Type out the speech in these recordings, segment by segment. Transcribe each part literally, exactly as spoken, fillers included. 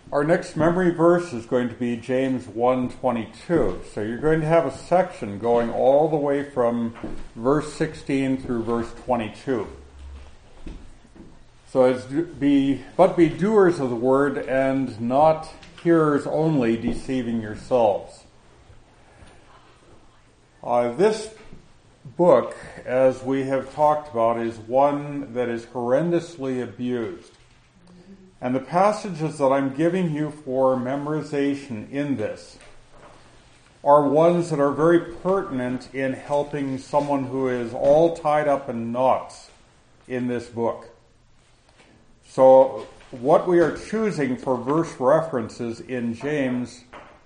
Our next memory verse is going to be James one twenty-two. So you're going to have a section going all the way from verse sixteen through verse twenty-two. So it's be, but be doers of the word and not hearers only, deceiving yourselves. Uh, this book, as we have talked about, is one that is horrendously abused. And the passages that I'm giving you for memorization in this are ones that are very pertinent in helping someone who is all tied up in knots in this book. So what we are choosing for verse references in James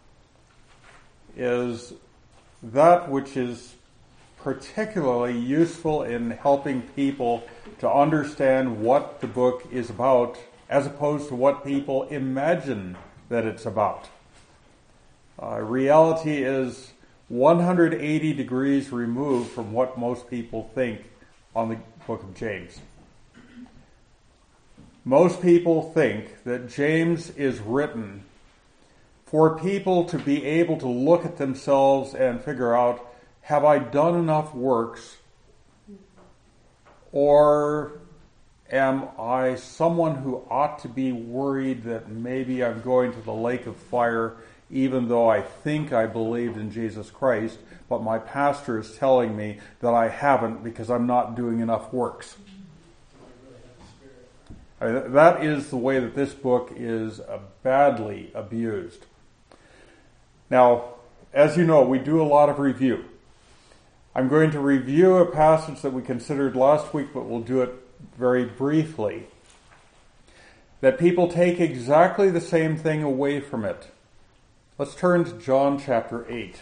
is that which is particularly useful in helping people to understand what the book is about, as opposed to what people imagine that it's about. Uh, reality is one hundred eighty degrees removed from what most people think on the book of James. Most people think that James is written for people to be able to look at themselves and figure out, have I done enough works, or am I someone who ought to be worried that maybe I'm going to the lake of fire even though I think I believed in Jesus Christ, but my pastor is telling me that I haven't because I'm not doing enough works? I mean, that is the way that this book is uh, badly abused. Now, as you know, we do a lot of review. I'm going to review a passage that we considered last week, but we'll do it very briefly, that people take exactly the same thing away from it. Let's turn to John chapter eight.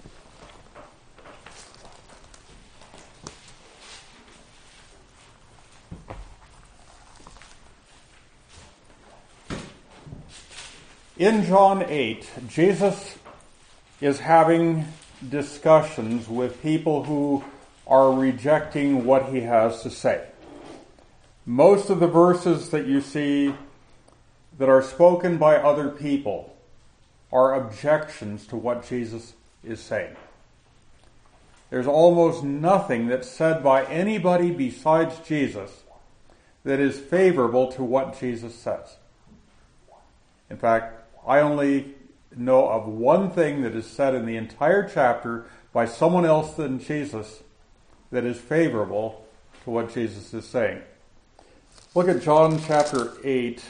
In John eight, Jesus is having discussions with people who are rejecting what he has to say. Most of the verses that you see that are spoken by other people are objections to what Jesus is saying. There's almost nothing that's said by anybody besides Jesus that is favorable to what Jesus says. In fact, I only know of one thing that is said in the entire chapter by someone else than Jesus that is favorable to what Jesus is saying. Look at John chapter eight.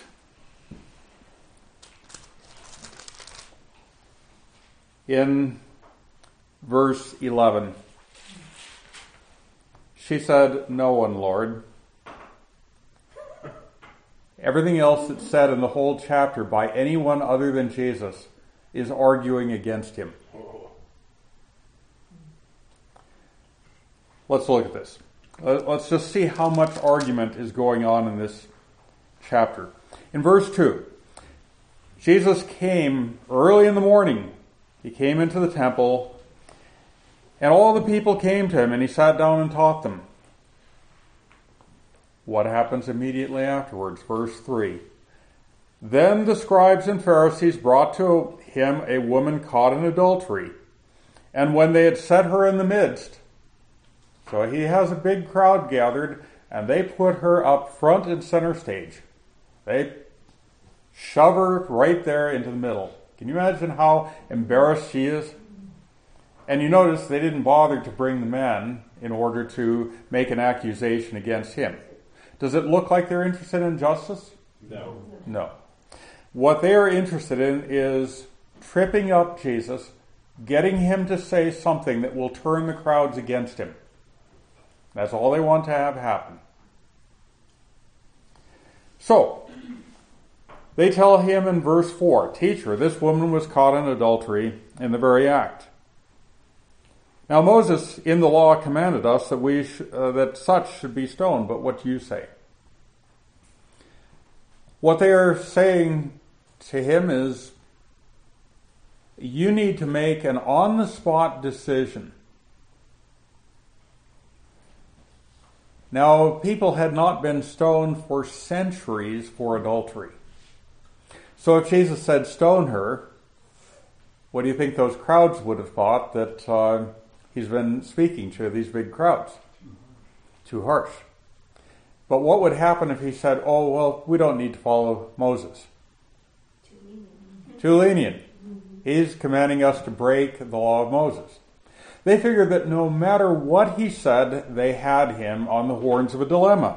In verse eleven. She said, "No one, Lord." Everything else that's said in the whole chapter by anyone other than Jesus is arguing against him. Let's look at this. Let's just see how much argument is going on in this chapter. In verse two, Jesus came early in the morning. He came into the temple, and all the people came to him, and he sat down and taught them. What happens immediately afterwards? Verse three. Then the scribes and Pharisees brought to him a woman caught in adultery, and when they had set her in the midst, so he has a big crowd gathered, and they put her up front and center stage. They shove her right there into the middle. Can you imagine how embarrassed she is? And you notice they didn't bother to bring the man in order to make an accusation against him. Does it look like they're interested in justice? No. No. What they are interested in is tripping up Jesus, getting him to say something that will turn the crowds against him. That's all they want to have happen. So, they tell him in verse four, "Teacher, this woman was caught in adultery in the very act." Now Moses in the law commanded us that we sh- uh, that such should be stoned, but what do you say? What they are saying to him is, you need to make an on-the-spot decision. Now, people had not been stoned for centuries for adultery. So if Jesus said, stone her, what do you think those crowds would have thought that uh, he's been speaking to, these big crowds? Too harsh. But what would happen if he said, oh, well, we don't need to follow Moses? Too lenient. Too lenient. He's commanding us to break the law of Moses. They figured that no matter what he said, they had him on the horns of a dilemma.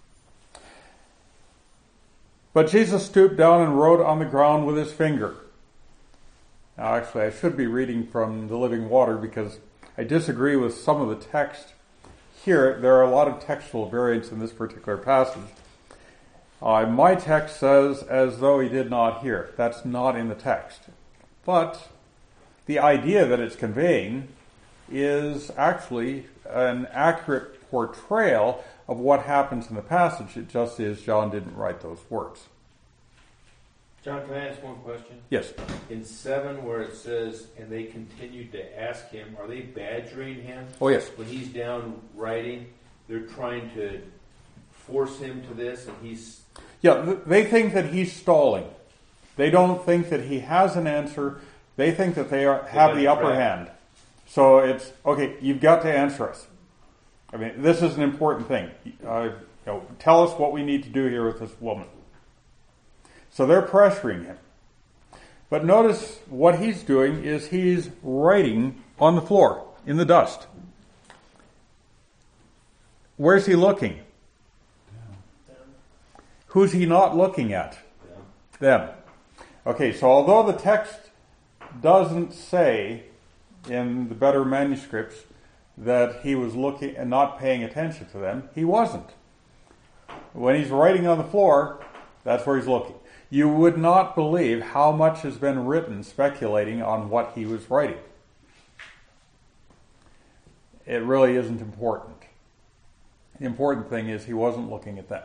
But Jesus stooped down and wrote on the ground with his finger. Now, actually, I should be reading from the Living Water because I disagree with some of the text here. There are a lot of textual variants in this particular passage. Uh, my text says, as though he did not hear. That's not in the text. But the idea that it's conveying is actually an accurate portrayal of what happens in the passage. It just is John didn't write those words. John, can I ask one question? Yes. In seven, where it says, and they continued to ask him, are they badgering him? Oh, yes. When he's down writing, they're trying to force him to this, and he's... Yeah, they think that he's stalling. They don't think that he has an answer. They think that they are, have the upper hand. So it's, okay, you've got to answer us. I mean, this is an important thing. Uh, you know, tell us what we need to do here with this woman. So they're pressuring him. But notice what he's doing is he's writing on the floor, in the dust. Where's he looking? Who's he not looking at? Them. Okay, so although the text doesn't say in the better manuscripts that he was looking and not paying attention to them, he wasn't. When he's writing on the floor, that's where he's looking. You would not believe how much has been written speculating on what he was writing. It really isn't important. The important thing is he wasn't looking at them.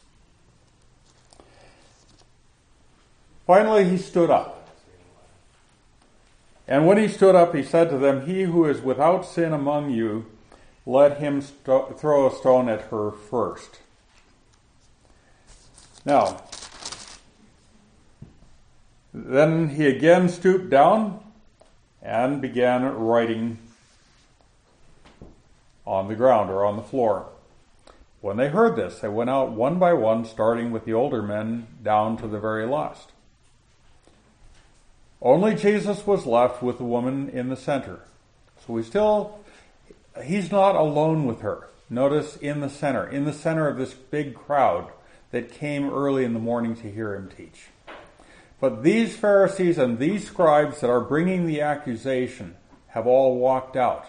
Finally, he stood up. And when he stood up, he said to them, he who is without sin among you, let him st- throw a stone at her first. Now, then he again stooped down and began writing on the ground or on the floor. When they heard this, they went out one by one, starting with the older men down to the very last. Only Jesus was left with the woman in the center. So we still, he's not alone with her. Notice in the center, in the center of this big crowd that came early in the morning to hear him teach. But these Pharisees and these scribes that are bringing the accusation have all walked out.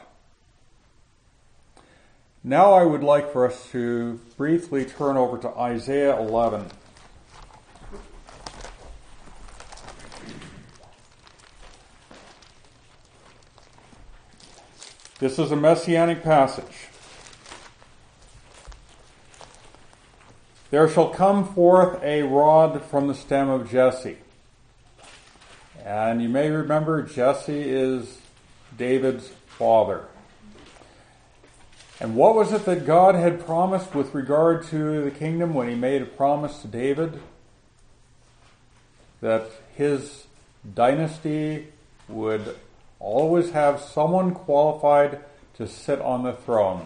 Now I would like for us to briefly turn over to Isaiah eleven. This is a messianic passage. There shall come forth a rod from the stem of Jesse. And you may remember Jesse is David's father. And what was it that God had promised with regard to the kingdom when he made a promise to David? That his dynasty would always have someone qualified to sit on the throne.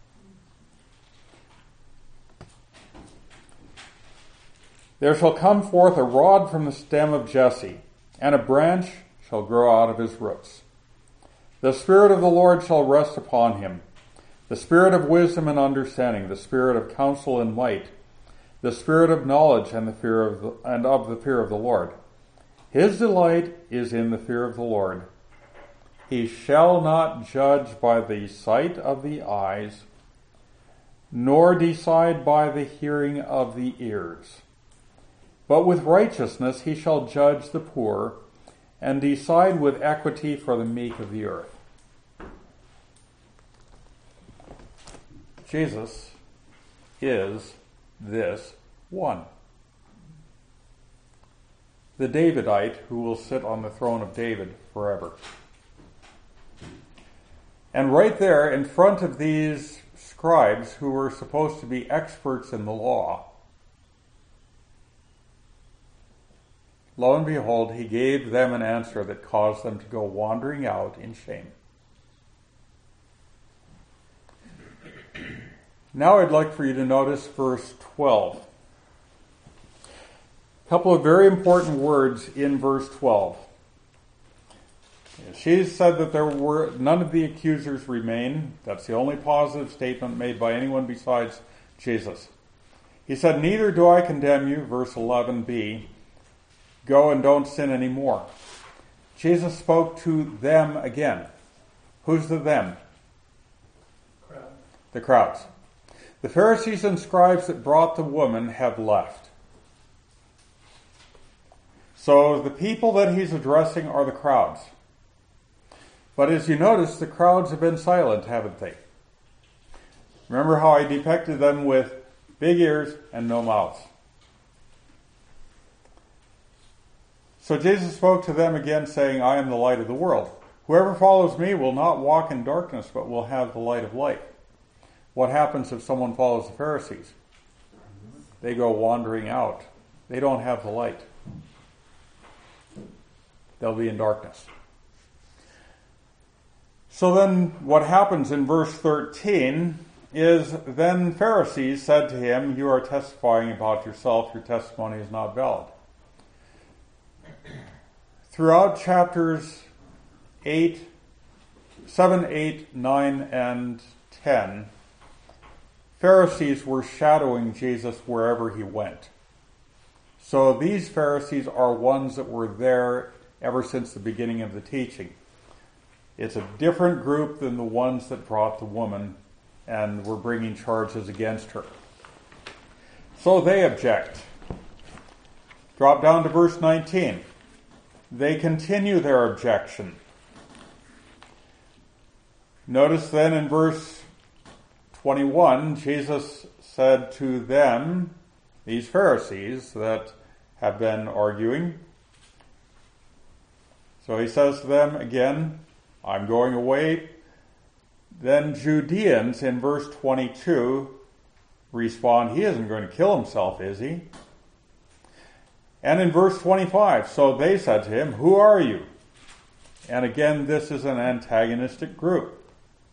There shall come forth a rod from the stem of Jesse, and a branch shall grow out of his roots. The Spirit of the Lord shall rest upon him, the Spirit of wisdom and understanding, the Spirit of counsel and might, the Spirit of knowledge and the fear of the, and of the fear of the Lord. His delight is in the fear of the Lord. He shall not judge by the sight of the eyes, nor decide by the hearing of the ears. But with righteousness he shall judge the poor, and decide with equity for the meek of the earth. Jesus is this one. The Davidite who will sit on the throne of David forever. And right there in front of these scribes who were supposed to be experts in the law, lo and behold, he gave them an answer that caused them to go wandering out in shame. Now I'd like for you to notice verse twelve. A couple of very important words in verse twelve. She said that there were none of the accusers remain. That's the only positive statement made by anyone besides Jesus. He said, neither do I condemn you, verse eleven b. Go and don't sin anymore. Jesus spoke to them again. Who's the them? Crowd. The crowds. The Pharisees and scribes that brought the woman have left. So the people that he's addressing are the crowds. But as you notice, the crowds have been silent, haven't they? Remember how I depicted them with big ears and no mouths. So Jesus spoke to them again, saying, I am the light of the world. Whoever follows me will not walk in darkness, but will have the light of life. What happens if someone follows the Pharisees? They go wandering out. They don't have the light. They'll be in darkness. So then what happens in verse thirteen is, then Pharisees said to him, you are testifying about yourself. Your testimony is not valid. Throughout chapters eight, seven, eight, nine, and ten, Pharisees were shadowing Jesus wherever he went. So these Pharisees are ones that were there ever since the beginning of the teaching. It's a different group than the ones that brought the woman and were bringing charges against her. So they object. Drop down to verse nineteen. They continue their objection. Notice then in verse twenty-one, Jesus said to them, these Pharisees that have been arguing, so he says to them again, I'm going away. Then Judeans in verse twenty-two respond, he isn't going to kill himself, is he? And in verse twenty-five, so they said to him, who are you? And again, this is an antagonistic group.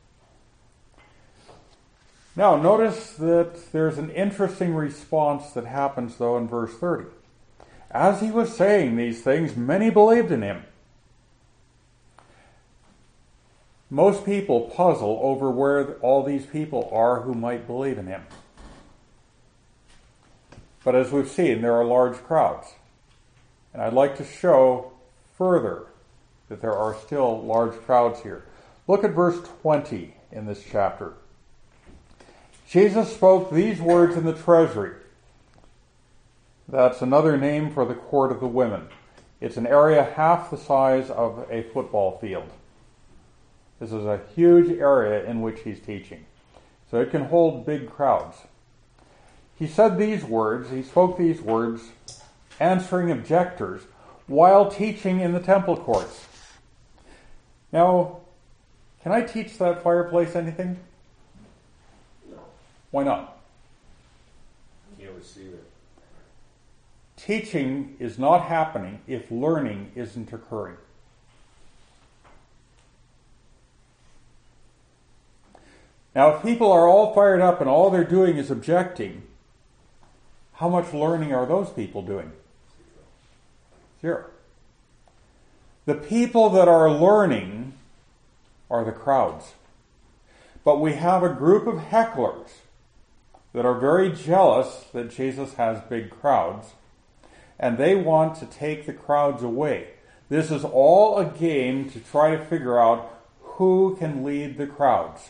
Now, notice that there's an interesting response that happens, though, in verse thirty. As he was saying these things, many believed in him. Most people puzzle over where all these people are who might believe in him. But as we've seen, there are large crowds. And I'd like to show further that there are still large crowds here. Look at verse twenty in this chapter. Jesus spoke these words in the treasury. That's another name for the court of the women. It's an area half the size of a football field. This is a huge area in which he's teaching. So it can hold big crowds. He said these words, he spoke these words, answering objectors while teaching in the temple courts. Now, can I teach that fireplace anything? No. Why not? Can't receive it. Teaching is not happening if learning isn't occurring. Now, if people are all fired up and all they're doing is objecting, how much learning are those people doing? Zero. The people that are learning are the crowds. But we have a group of hecklers that are very jealous that Jesus has big crowds, and they want to take the crowds away. This is all a game to try to figure out who can lead the crowds.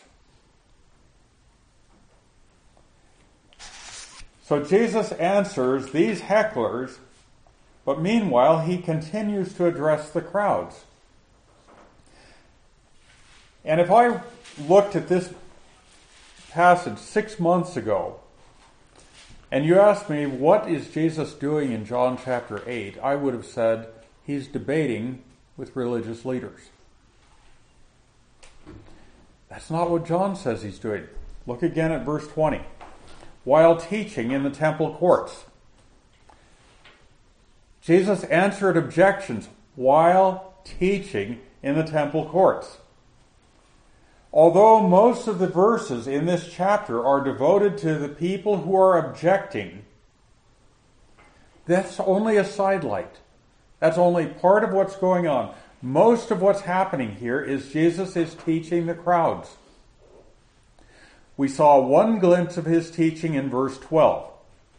So Jesus answers these hecklers, but meanwhile he continues to address the crowds. And if I looked at this passage six months ago, and you asked me, what is Jesus doing in John chapter eight? I would have said, he's debating with religious leaders. That's not what John says he's doing. Look again at verse twenty. While teaching in the temple courts, Jesus answered objections while teaching in the temple courts. Although most of the verses in this chapter are devoted to the people who are objecting, that's only a sidelight. That's only part of what's going on. Most of what's happening here is Jesus is teaching the crowds. We saw one glimpse of his teaching in verse twelve.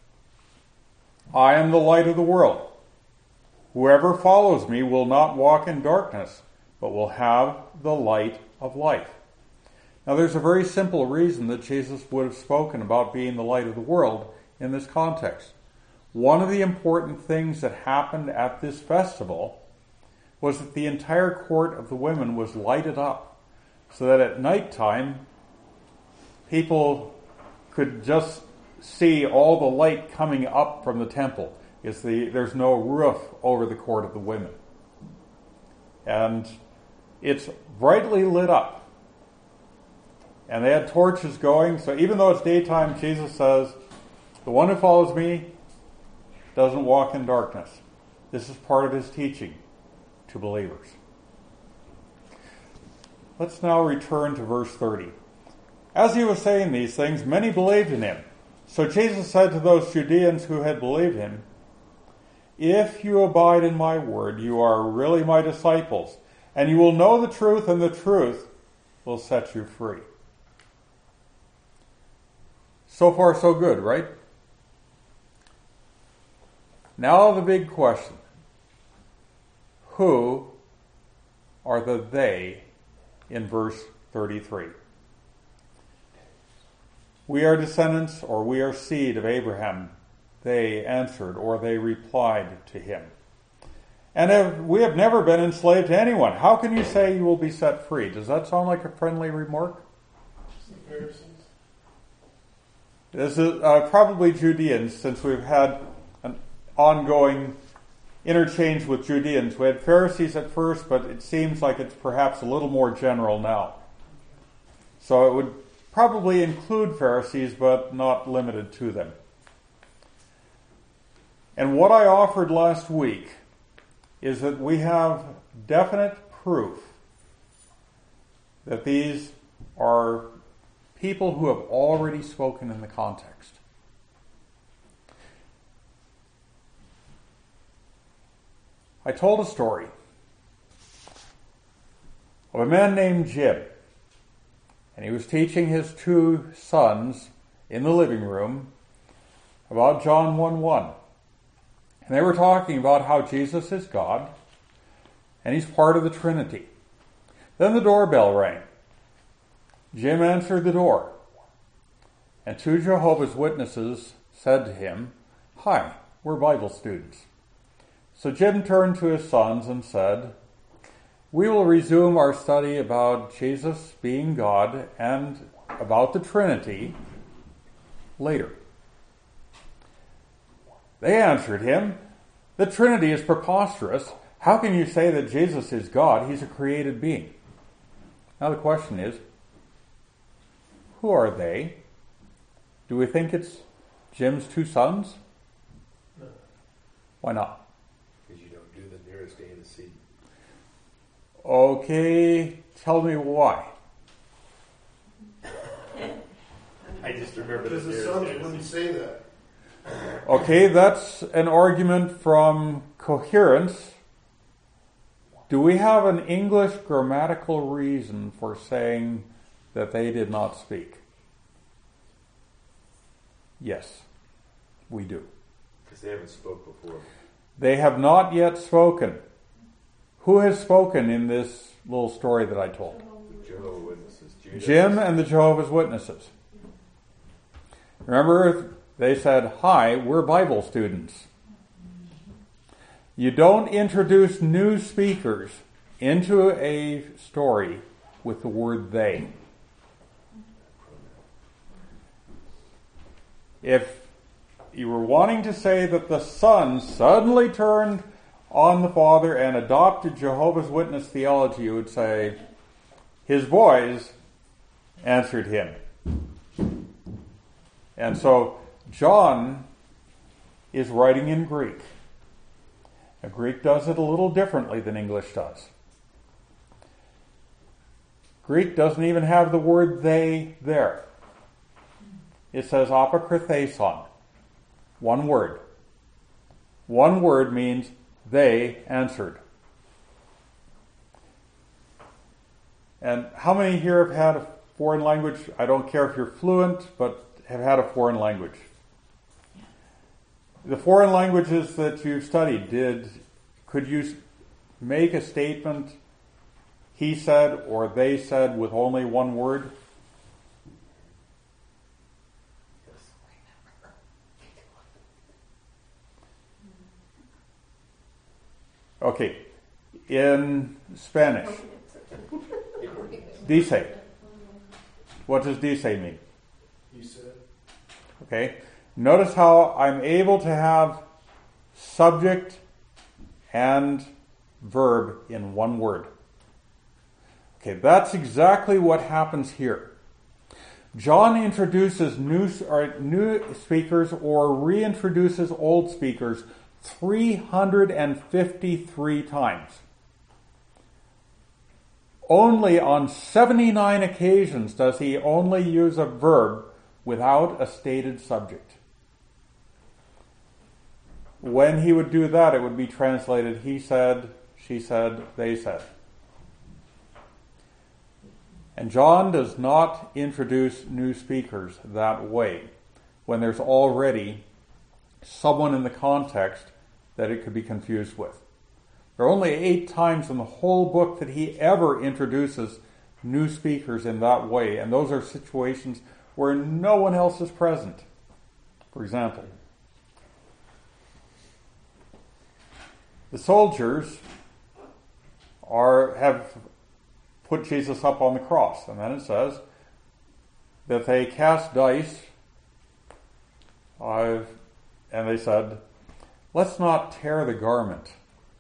I am the light of the world. Whoever follows me will not walk in darkness, but will have the light of life. Now there's a very simple reason that Jesus would have spoken about being the light of the world in this context. One of the important things that happened at this festival was that the entire court of the women was lighted up, so that at nighttime people could just see all the light coming up from the temple. It's the, there's no roof over the court of the women. And it's brightly lit up. And they had torches going, so even though it's daytime, Jesus says, the one who follows me doesn't walk in darkness. This is part of his teaching to believers. Let's now return to verse thirty. As he was saying these things, many believed in him. So Jesus said to those Judeans who had believed him, if you abide in my word, you are really my disciples, and you will know the truth, and the truth will set you free. So far, so good, right? Now the big question. Who are the they in verse thirty-three? We are descendants, or we are seed of Abraham, they answered, or they replied to him. And have, we have never been enslaved to anyone. How can you say you will be set free? Does that sound like a friendly remark? The Pharisees. This is uh, probably Judeans, since we've had an ongoing interchange with Judeans. We had Pharisees at first, but it seems like it's perhaps a little more general now. So it would probably include Pharisees, but not limited to them. And what I offered last week is that we have definite proof that these are people who have already spoken in the context. I told a story of a man named Jim, and he was teaching his two sons in the living room about John one one. And they were talking about how Jesus is God, and he's part of the Trinity. Then the doorbell rang. Jim answered the door, and two Jehovah's Witnesses said to him, "Hi, we're Bible students." So Jim turned to his sons and said, "We will resume our study about Jesus being God and about the Trinity later." They answered him, "The Trinity is preposterous. How can you say that Jesus is God? He's a created being." Now the question is, who are they? Do we think it's Jim's two sons? No. Why not? Because you don't do the nearest antecedent. Okay, tell me why. I just remember Because the the nearest sons antecedent. wouldn't say that. Okay, that's an argument from coherence. Do we have an English grammatical reason for saying that they did not speak? Yes, we do. Because they haven't spoke before. They have not yet spoken. Who has spoken in this little story that I told? The Jehovah's Witnesses. Judas. Jim and the Jehovah's Witnesses. Remember, they said, "Hi, we're Bible students." You don't introduce new speakers into a story with the word they. If you were wanting to say that the Son suddenly turned on the Father and adopted Jehovah's Witness theology, you would say, "His boys answered him." And so John is writing in Greek. Now, Greek does it a little differently than English does. Greek doesn't even have the word they there. It says apokrytheson. One word. One word means they answered. And how many here have had a foreign language? I don't care if you're fluent, but have had a foreign language. The foreign languages that you've studied, did could you make a statement, he said or they said, with only one word? Okay. In Spanish, dice. What does dice mean? You said. Okay. Notice how I'm able to have subject and verb in one word. Okay, that's exactly what happens here. John introduces new, or new speakers or reintroduces old speakers three hundred fifty-three times. Only on seventy-nine occasions does he only use a verb without a stated subject. When he would do that, it would be translated, he said, she said, they said. And John does not introduce new speakers that way, when there's already someone in the context that it could be confused with. There are only eight times in the whole book that he ever introduces new speakers in that way, and those are situations where no one else is present. For example, the soldiers are have put Jesus up on the cross, and then it says that they cast dice, uh, and they said, "Let's not tear the garment."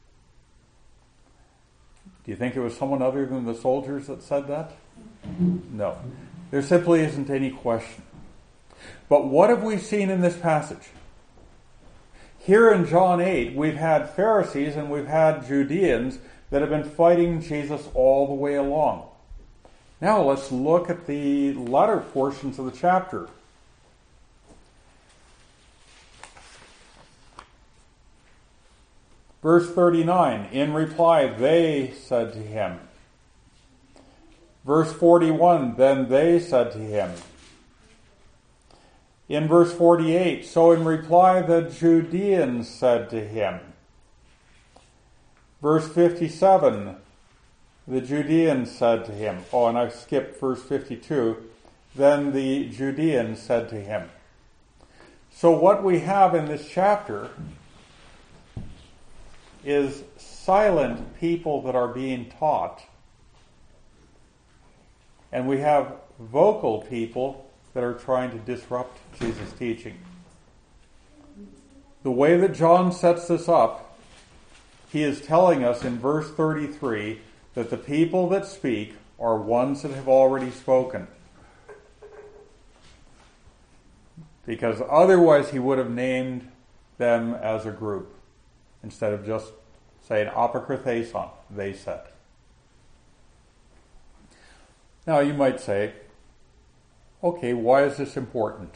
Do you think it was someone other than the soldiers that said that? No. There simply isn't any question. But what have we seen in this passage? Here in John eight, we've had Pharisees and we've had Judeans that have been fighting Jesus all the way along. Now let's look at the latter portions of the chapter. Verse thirty-nine, in reply, they said to him. Verse forty-one, then they said to him. In verse forty-eight, so in reply the Judeans said to him. Verse fifty-seven, the Judeans said to him. Oh, and I skipped verse fifty-two. Then the Judeans said to him. So what we have in this chapter is silent people that are being taught. And we have vocal people that are trying to disrupt Jesus' teaching. The way that John sets this up, he is telling us in verse thirty-three that the people that speak are ones that have already spoken. Because otherwise he would have named them as a group instead of just saying apokrytheson, they said. Now you might say, okay, why is this important?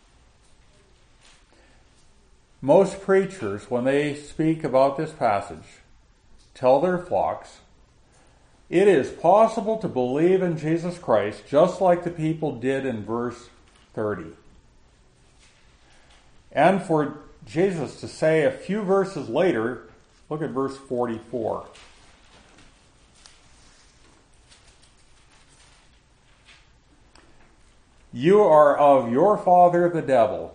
Most preachers, when they speak about this passage, tell their flocks, it is possible to believe in Jesus Christ just like the people did in verse thirty. And for Jesus to say a few verses later, look at verse forty-four. You are of your father the devil.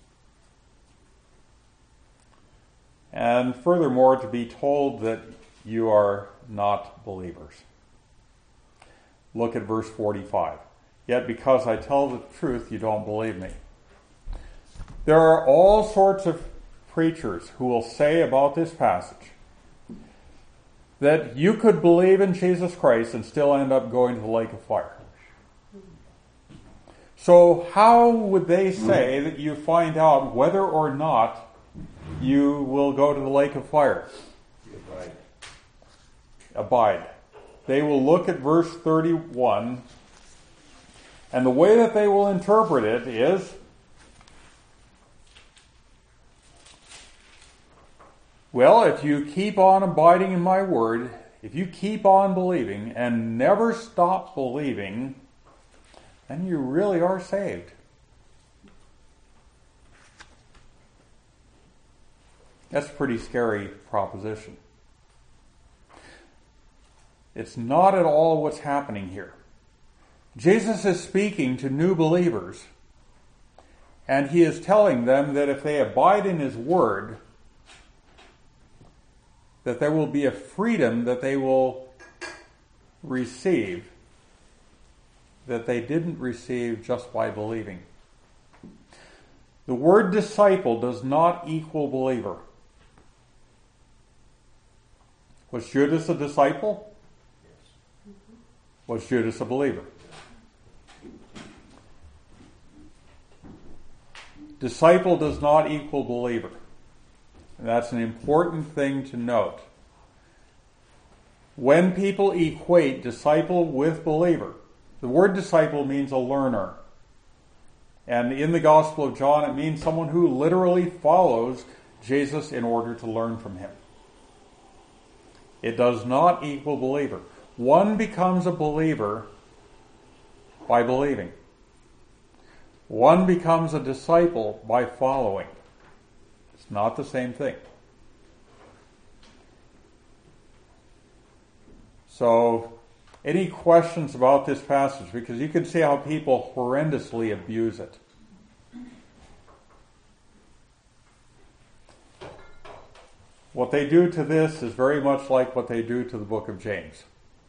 And furthermore, to be told that you are not believers. Look at verse forty-five. Yet because I tell the truth, you don't believe me. There are all sorts of preachers who will say about this passage that you could believe in Jesus Christ and still end up going to the lake of fire. So how would they say that you find out whether or not you will go to the lake of fire? abide. They will look at verse thirty-one, and the way that they will interpret it is, well, if you keep on abiding in my word, if you keep on believing and never stop believing, then you really are saved. That's a pretty scary proposition. It's not at all what's happening here. Jesus is speaking to new believers, and he is telling them that if they abide in his word, that there will be a freedom that they will receive that they didn't receive just by believing. The word disciple does not equal believer. Was Judas a disciple? Was Judas a believer? Disciple does not equal believer. And that's an important thing to note. When people equate disciple with believer, the word disciple means a learner. And in the Gospel of John, it means someone who literally follows Jesus in order to learn from him. It does not equal believer. One becomes a believer by believing. One becomes a disciple by following. It's not the same thing. So, any questions about this passage? Because you can see how people horrendously abuse it. What they do to this is very much like what they do to the book of James.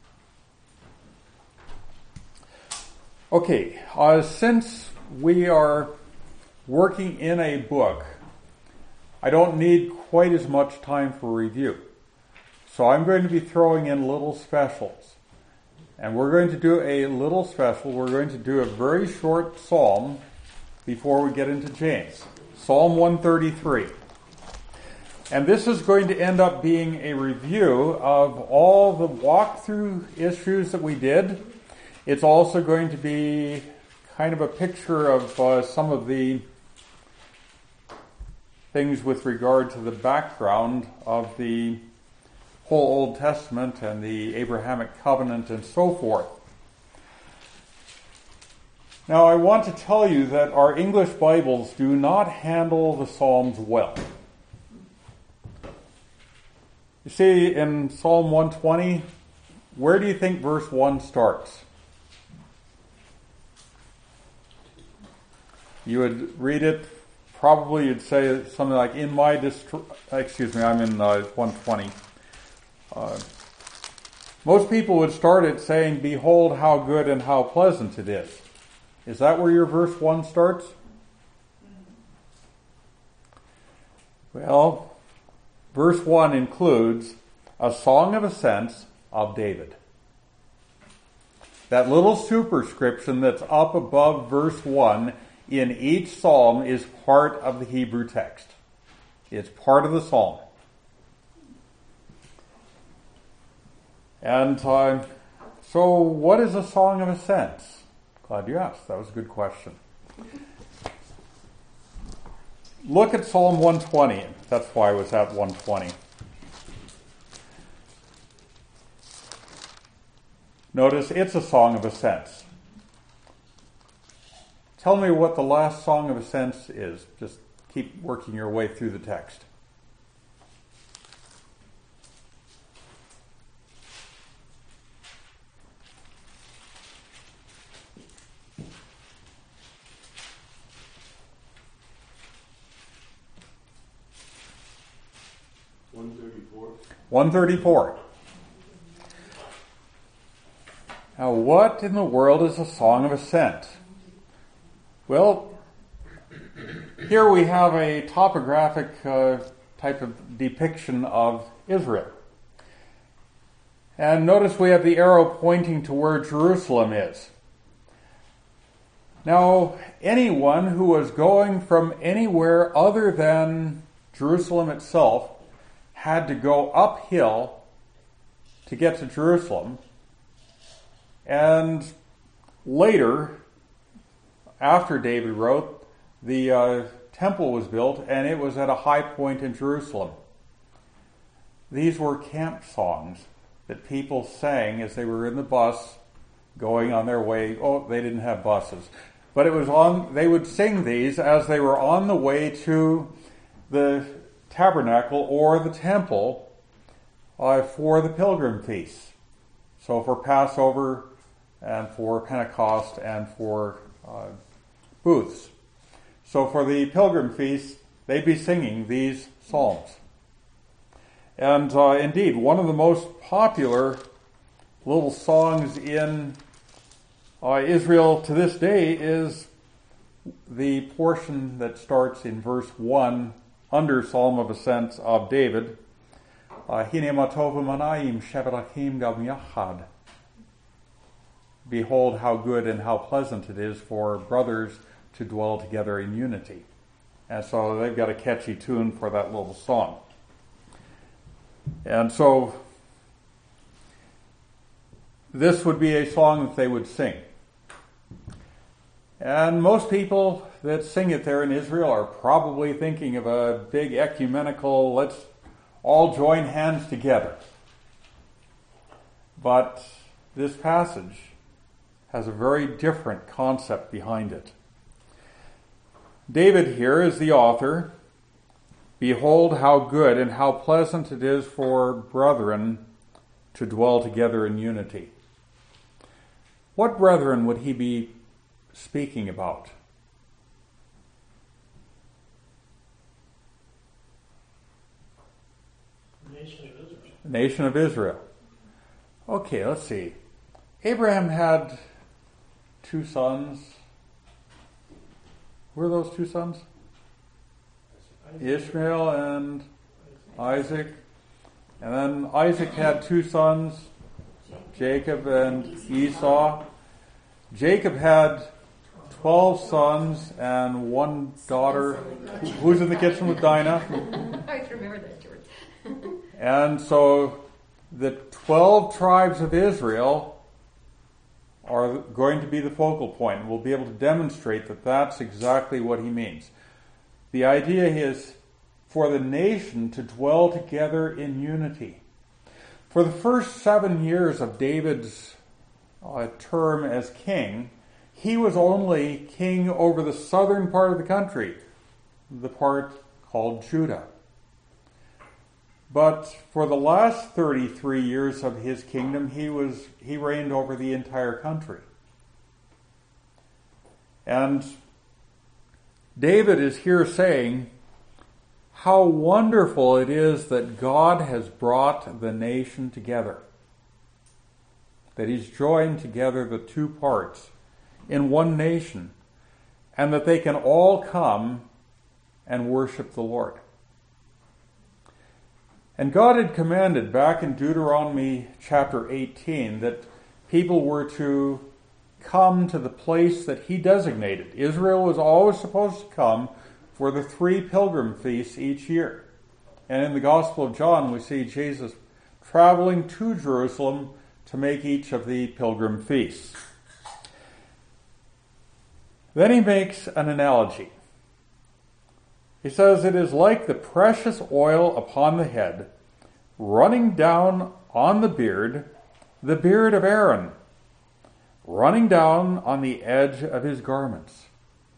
Okay, uh, since we are working in a book, I don't need quite as much time for review. So I'm going to be throwing in little specials. And we're going to do a little special. We're going to do a very short psalm before we get into James. Psalm one thirty-three. And this is going to end up being a review of all the walkthrough issues that we did. It's also going to be kind of a picture of uh, some of the things with regard to the background of the whole Old Testament and the Abrahamic covenant and so forth. Now, I want to tell you that our English Bibles do not handle the Psalms well. You see, in Psalm one twenty, where do you think verse one starts? You would read it, probably you'd say something like, in my distress, excuse me, I'm in uh, one twenty. Uh, most people would start it saying, behold how good and how pleasant it is. Is that where your verse one starts? Well, verse one includes a song of ascents of David. That little superscription that's up above verse one in each psalm is part of the Hebrew text. It's part of the psalm. And uh, so what is a song of ascents? Glad you asked. That was a good question. Look at Psalm one twenty. That's why I was at one twenty. Notice it's a song of ascents. Tell me what the last song of ascents is. Just keep working your way through the text. one thirty-four. one thirty-four. Now, what in the world is a song of ascent? Well, here we have a topographic uh, type of depiction of Israel. And notice we have the arrow pointing to where Jerusalem is. Now, anyone who was going from anywhere other than Jerusalem itself had to go uphill to get to Jerusalem. And later, after David wrote, the uh, temple was built, and it was at a high point in Jerusalem. These were camp songs that people sang as they were in the bus going on their way. Oh, they didn't have buses. But it was on, they would sing these as they were on the way to the tabernacle or the temple uh, for the pilgrim feasts. So for Passover and for Pentecost and for uh, booths. So for the pilgrim feast, they'd be singing these psalms. And uh, indeed, one of the most popular little songs in uh, Israel to this day is the portion that starts in verse one under Psalm of Ascents of David. Hine matov manayim shevelakim gam yachad. Behold how good and how pleasant it is for brothers to dwell together in unity. And so they've got a catchy tune for that little song. And so this would be a song that they would sing. And most people that sing it there in Israel are probably thinking of a big ecumenical, let's all join hands together. But this passage has a very different concept behind it. David here is the author. Behold how good and how pleasant it is for brethren to dwell together in unity. What brethren would he be speaking about? Nation of Israel. Nation of Israel. Okay, let's see. Abraham had two sons. Who were those two sons? Ishmael and Isaac. And then Isaac had two sons, Jacob and Esau. Jacob had twelve sons and one daughter. Who's in the kitchen with Dinah? I remember that, George. And so the twelve tribes of Israel are going to be the focal point. And we'll be able to demonstrate that that's exactly what he means. The idea is for the nation to dwell together in unity. For the first seven years of David's uh, term as king, he was only king over the southern part of the country, the part called Judah. But for the last thirty-three years of his kingdom, he was he reigned over the entire country. And David is here saying how wonderful it is that God has brought the nation together. That he's joined together the two parts in one nation, and that they can all come and worship the Lord. And God had commanded back in Deuteronomy chapter eighteen that people were to come to the place that he designated. Israel was always supposed to come for the three pilgrim feasts each year. And in the Gospel of John, we see Jesus traveling to Jerusalem to make each of the pilgrim feasts. Then he makes an analogy. He says, it is like the precious oil upon the head, running down on the beard, the beard of Aaron, running down on the edge of his garments.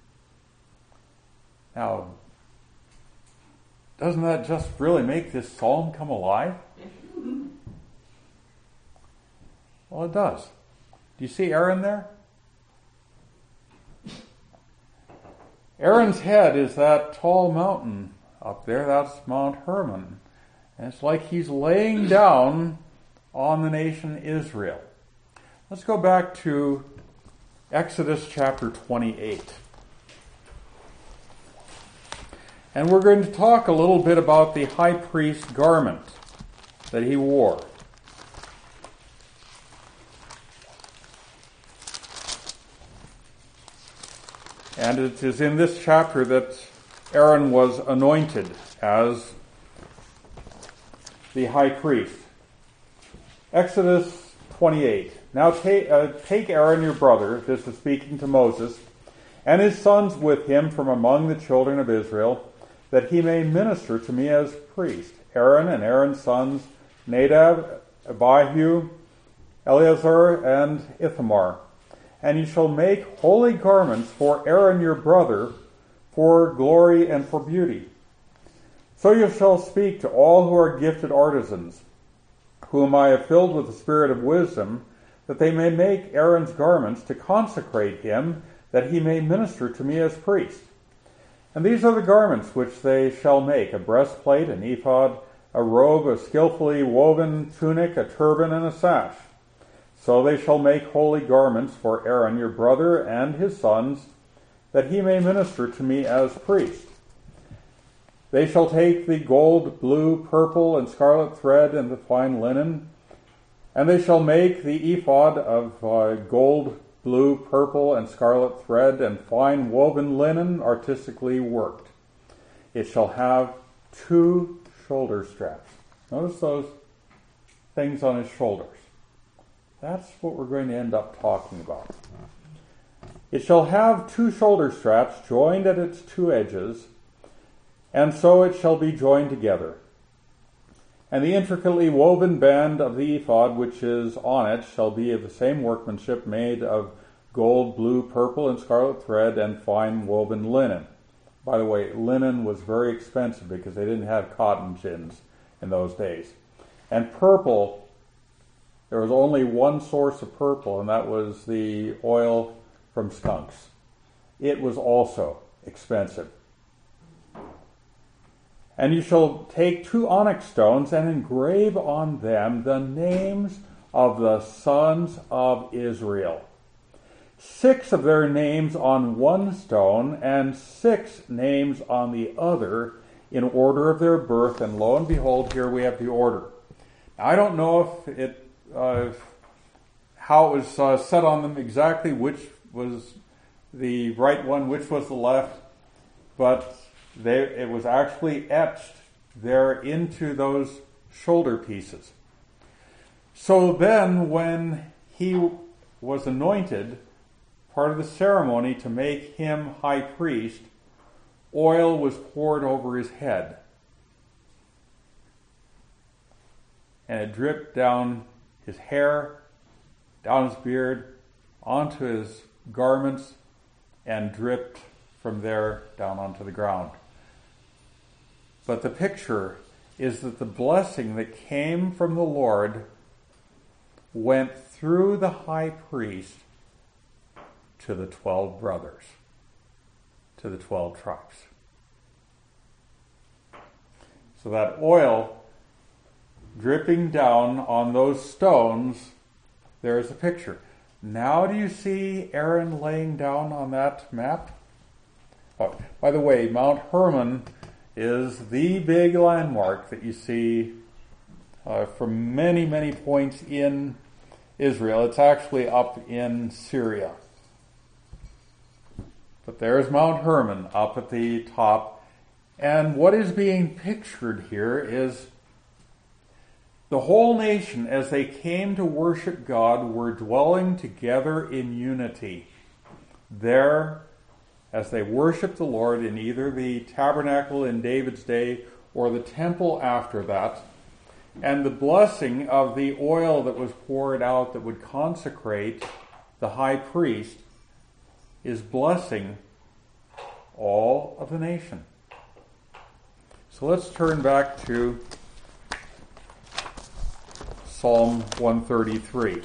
Now, doesn't that just really make this psalm come alive? Well, it does. Do you see Aaron there? Aaron's head is that tall mountain up there. That's Mount Hermon. And it's like he's laying down on the nation Israel. Let's go back to Exodus chapter twenty-eight. And we're going to talk a little bit about the high priest's garment that he wore. And it is in this chapter that Aaron was anointed as the high priest. Exodus twenty-eight. Now take, uh, take Aaron your brother, this is speaking to Moses, and his sons with him from among the children of Israel, that he may minister to me as priest. Aaron and Aaron's sons, Nadab, Abihu, Eleazar, and Ithamar. And you shall make holy garments for Aaron your brother, for glory and for beauty. So you shall speak to all who are gifted artisans, whom I have filled with the spirit of wisdom, that they may make Aaron's garments to consecrate him, that he may minister to me as priest. And these are the garments which they shall make: a breastplate, an ephod, a robe, a skillfully woven tunic, a turban, and a sash. So they shall make holy garments for Aaron your brother and his sons, that he may minister to me as priest. They shall take the gold, blue, purple, and scarlet thread and the fine linen, and they shall make the ephod of uh, gold, blue, purple, and scarlet thread and fine woven linen artistically worked. It shall have two shoulder straps. Notice those things on his shoulders. That's what we're going to end up talking about. It shall have two shoulder straps joined at its two edges, and so it shall be joined together. And the intricately woven band of the ephod which is on it shall be of the same workmanship, made of gold, blue, purple, and scarlet thread and fine woven linen. By the way, linen was very expensive because they didn't have cotton gins in those days. And purple, there was only one source of purple, and that was the oil from skunks. It was also expensive. And you shall take two onyx stones and engrave on them the names of the sons of Israel. Six of their names on one stone, and six names on the other, in order of their birth. And lo and behold, here we have the order. Now, I don't know if it, uh, how it was uh, set on them exactly, which was the right one, which was the left, but they, it was actually etched there into those shoulder pieces. So then, when he was anointed, part of the ceremony to make him high priest, oil was poured over his head. And it dripped down his hair, down his beard, onto his garments, and dripped from there down onto the ground. But the picture is that the blessing that came from the Lord went through the high priest to the twelve brothers, to the twelve tribes. So that oil dripping down on those stones, there's a picture. Now do you see Aaron laying down on that map? Oh, by the way, Mount Hermon is the big landmark that you see uh, from many, many points in Israel. It's actually up in Syria. But there's Mount Hermon up at the top. And what is being pictured here is the whole nation, as they came to worship God, were dwelling together in unity. There, as they worshiped the Lord in either the tabernacle in David's day or the temple after that, and the blessing of the oil that was poured out that would consecrate the high priest is blessing all of the nation. So let's turn back to Psalm one thirty-three.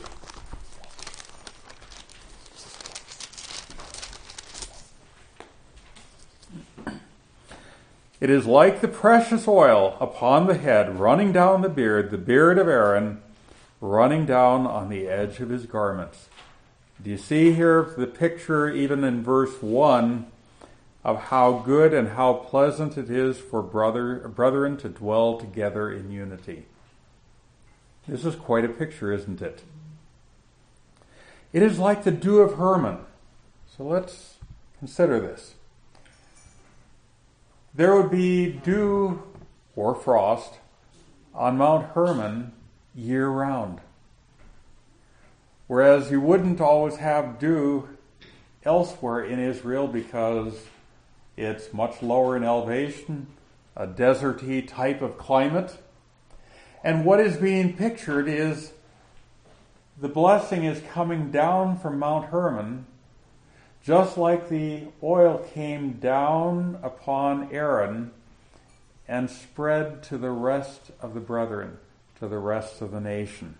It is like the precious oil upon the head, running down the beard, the beard of Aaron, running down on the edge of his garments. Do you see here the picture, even in verse one, of how good and how pleasant it is for brother, brethren to dwell together in unity? This is quite a picture, isn't it? It is like the dew of Hermon. So let's consider this. There would be dew or frost on Mount Hermon year-round. Whereas you wouldn't always have dew elsewhere in Israel because it's much lower in elevation, a deserty type of climate. And what is being pictured is the blessing is coming down from Mount Hermon, just like the oil came down upon Aaron and spread to the rest of the brethren, to the rest of the nation.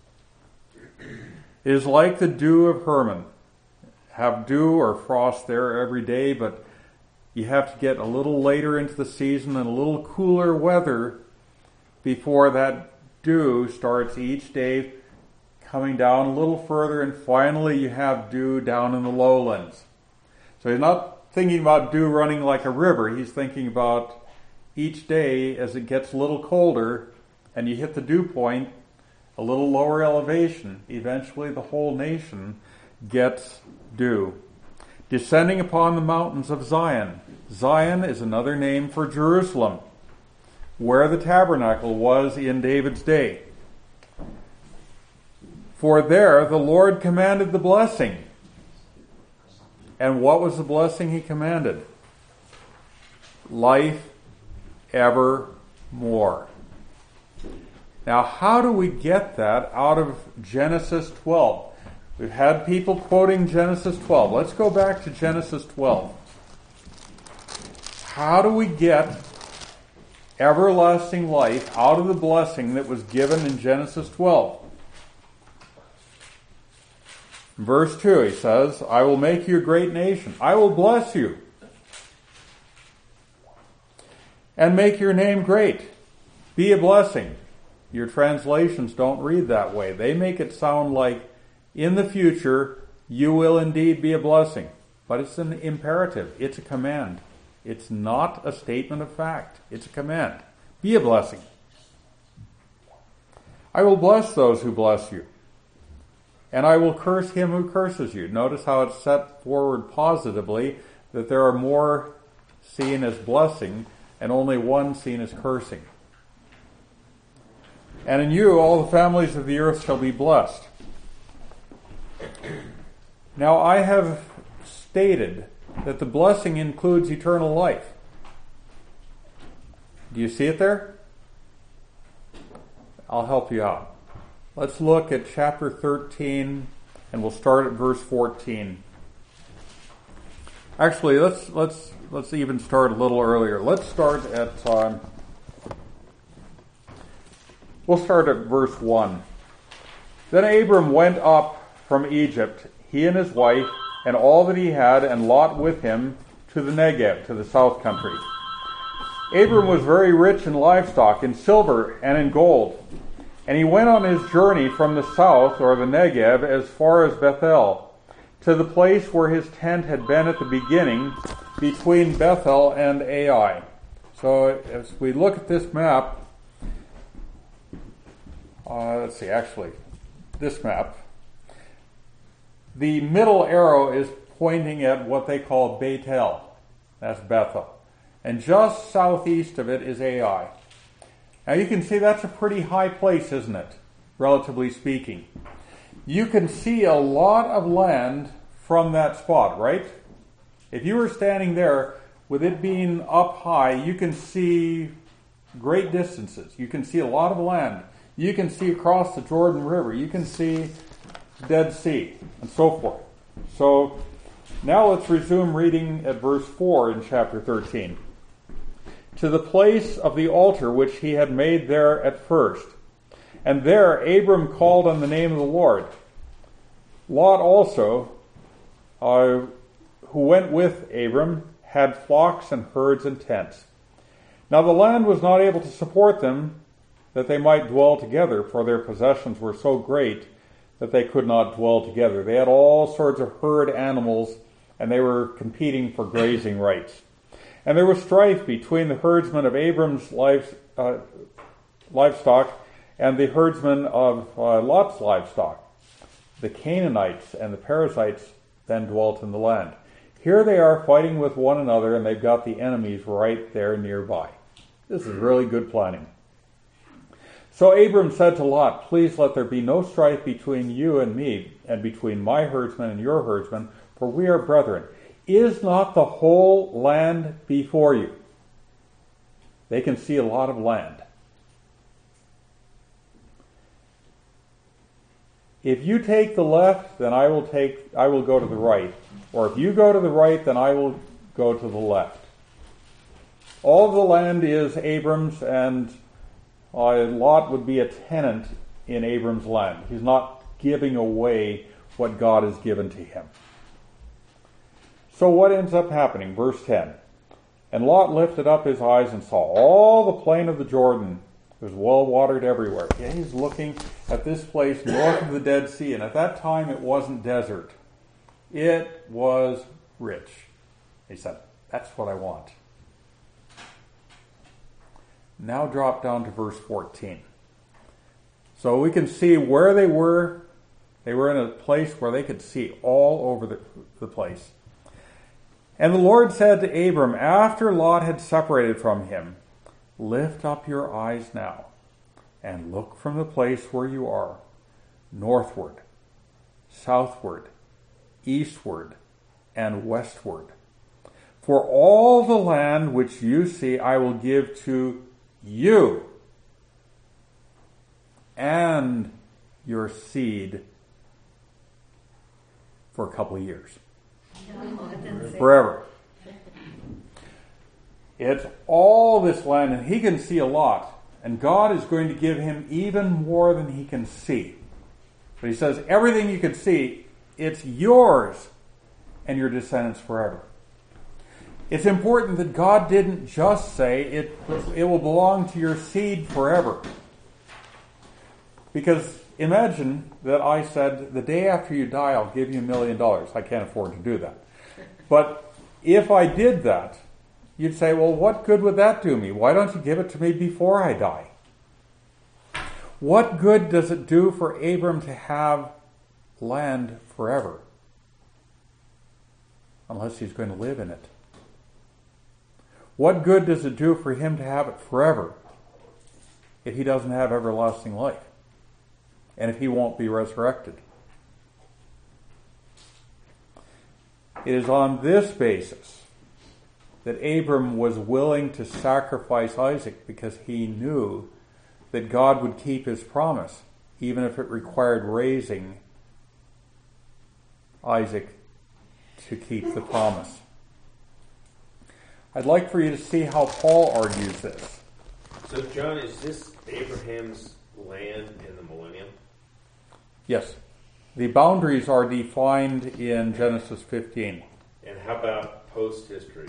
It is like the dew of Hermon. Have dew or frost there every day, but you have to get a little later into the season and a little cooler weather before that dew starts each day coming down a little further, and finally you have dew down in the lowlands. So he's not thinking about dew running like a river. He's thinking about each day as it gets a little colder and you hit the dew point, a little lower elevation, eventually the whole nation gets dew. Descending upon the mountains of Zion. Zion is another name for Jerusalem, where the tabernacle was in David's day. For there the Lord commanded the blessing. And what was the blessing he commanded? Life evermore. Now, how do we get that out of Genesis twelve? We've had people quoting Genesis twelve. Let's go back to Genesis twelve. How do we get everlasting life out of the blessing that was given in Genesis twelve? Verse two, he says, I will make you a great nation. I will bless you and make your name great. Be a blessing. Your translations don't read that way. They make it sound like, in the future, you will indeed be a blessing. But it's an imperative. It's a command. It's not a statement of fact. It's a command. Be a blessing. I will bless those who bless you, and I will curse him who curses you. Notice how it's set forward positively, that there are more seen as blessing and only one seen as cursing. And in you all the families of the earth shall be blessed. Now I have stated that the blessing includes eternal life. Do you see it there? I'll help you out. Let's look at chapter thirteen, and we'll start at verse fourteen. Actually, let's let's let's even start a little earlier. Let's start at um, we'll start at verse one. Then Abram went up from Egypt, he and his wife, and all that he had, and Lot with him, to the Negev, to the south country. Abram was very rich in livestock, in silver and in gold. And he went on his journey from the south, or the Negev, as far as Bethel, to the place where his tent had been at the beginning, between Bethel and Ai. So as we look at this map, uh, let's see, actually, this map, the middle arrow is pointing at what they call Bethel. That's Bethel. And just southeast of it is Ai. Now you can see that's a pretty high place, isn't it? Relatively speaking. You can see a lot of land from that spot, right? If you were standing there, with it being up high, you can see great distances. You can see a lot of land. You can see across the Jordan River. You can see the Dead Sea, and so forth. So now let's resume reading at verse four in chapter thirteen. To the place of the altar which he had made there at first. And there Abram called on the name of the Lord. Lot also, uh, who went with Abram, had flocks and herds and tents. Now the land was not able to support them, that they might dwell together, for their possessions were so great that they could not dwell together. They had all sorts of herd animals, and they were competing for grazing rights. And there was strife between the herdsmen of Abram's lives, uh, livestock and the herdsmen of uh, Lot's livestock. The Canaanites and the Perizzites then dwelt in the land. Here they are fighting with one another, and they've got the enemies right there nearby. This is really good planning. So Abram said to Lot, "Please let there be no strife between you and me, and between my herdsmen and your herdsmen, for we are brethren. Is not the whole land before you?" They can see a lot of land. "If you take the left, then I will take I will go to the right. Or if you go to the right, then I will go to the left." All of the land is Abram's, and uh, Lot would be a tenant in Abram's land. He's not giving away what God has given to him. So what ends up happening? Verse ten. "And Lot lifted up his eyes and saw all the plain of the Jordan. It was well watered everywhere." Yeah, he's looking at this place north of the Dead Sea, and at that time it wasn't desert. It was rich. He said, "That's what I want." Now drop down to verse fourteen. So we can see where they were. They were in a place where they could see all over the, the place. "And the Lord said to Abram, after Lot had separated from him, Lift up your eyes now, and look from the place where you are, northward, southward, eastward, and westward. For all the land which you see I will give to you and your seed for a couple of years." Forever. It's all this land, and he can see a lot. And God is going to give him even more than he can see. But he says, everything you can see, it's yours and your descendants forever. It's important that God didn't just say it, it will belong to your seed forever. Because imagine that I said, the day after you die, I'll give you a million dollars. I can't afford to do that. But if I did that, you'd say, well, what good would that do me? Why don't you give it to me before I die? What good does it do for Abram to have land forever? Unless he's going to live in it. What good does it do for him to have it forever if he doesn't have everlasting life? And if he won't be resurrected? It is on this basis that Abram was willing to sacrifice Isaac, because he knew that God would keep his promise, even if it required raising Isaac to keep the promise. I'd like for you to see how Paul argues this. So, John, is this Abraham's land in the millennium? Yes. The boundaries are defined in Genesis fifteen. And how about post-history?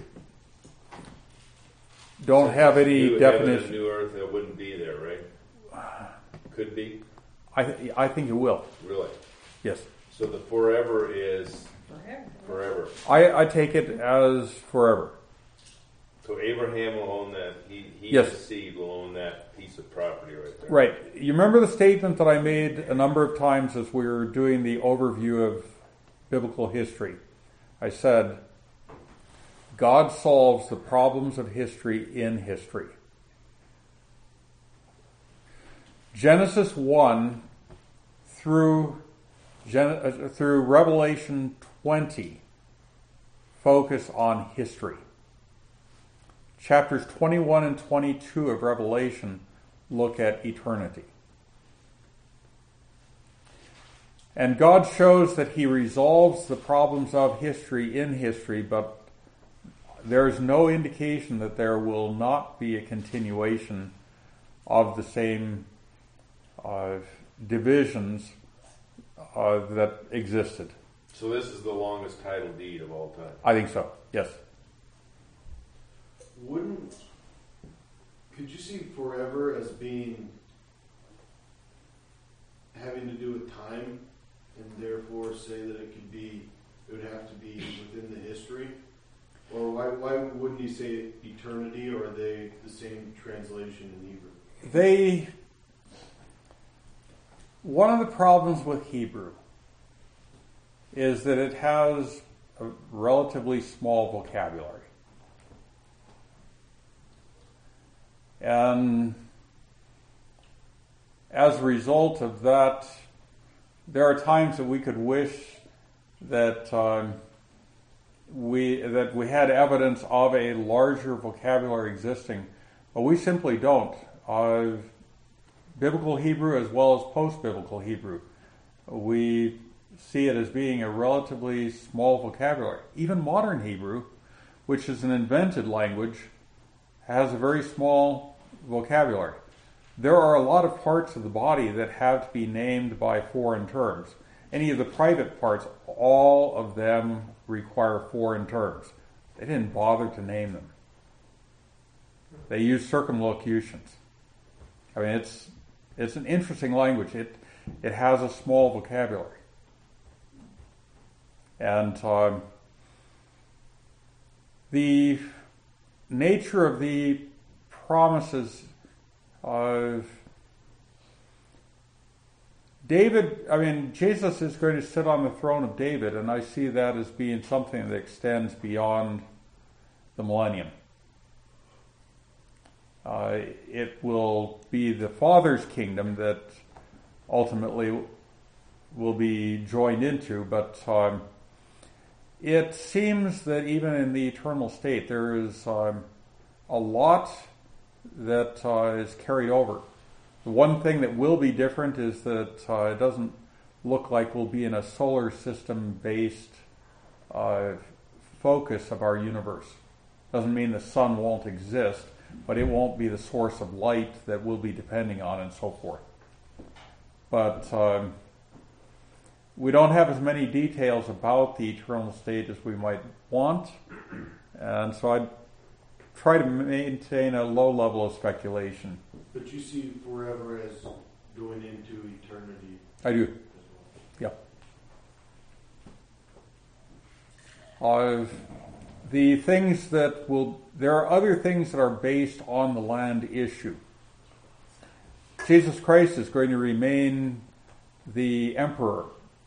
Don't Since have any new definition. Heaven and new earth, it wouldn't be there, right? Could be? I, th- I think it will. Really? Yes. So the forever is Forever. forever. I, I take it as forever. So Abraham will own that. He, he Yes. his seed will own that piece of property right there. Right. You remember the statement that I made a number of times as we were doing the overview of biblical history? I said, God solves the problems of history in history. Genesis one through Gen- uh, through Revelation twenty focus on history. Chapters twenty-one and twenty-two of Revelation look at eternity. And God shows that he resolves the problems of history in history, but there is no indication that there will not be a continuation of the same uh, divisions uh, that existed. So this is the longest title deed of all time. I think so, yes. Wouldn't, could you see forever as being, having to do with time, and therefore say that it could be, it would have to be within the history? Or why why wouldn't you say eternity, or are they the same translation in Hebrew? They, one of the problems with Hebrew is that it has a relatively small vocabulary. And as a result of that, there are times that we could wish that um, we that we had evidence of a larger vocabulary existing, but we simply don't. Uh, Biblical Hebrew as well as post-biblical Hebrew, we see it as being a relatively small vocabulary. Even modern Hebrew, which is an invented language, has a very small vocabulary. There are a lot of parts of the body that have to be named by foreign terms. Any of the private parts, all of them require foreign terms. They didn't bother to name them. They use circumlocutions. I mean, it's it's an interesting language. It it has a small vocabulary, and um, the nature of the promises of David, I mean, Jesus is going to sit on the throne of David, and I see that as being something that extends beyond the millennium. Uh, it will be the Father's kingdom that ultimately will be joined into, but um, it seems that even in the eternal state there is um, a lot that uh, is carried over. The one thing that will be different is that uh, it doesn't look like we'll be in a solar system based uh, focus of our universe. Doesn't mean the sun won't exist, but it won't be the source of light that we'll be depending on and so forth. But um, we don't have as many details about the eternal state as we might want, and so I'd try to maintain a low level of speculation. But you see forever as going into eternity. I do. As well. Uh, the things that will, there are other things that are based on the land issue. Jesus Christ is going to remain the emperor,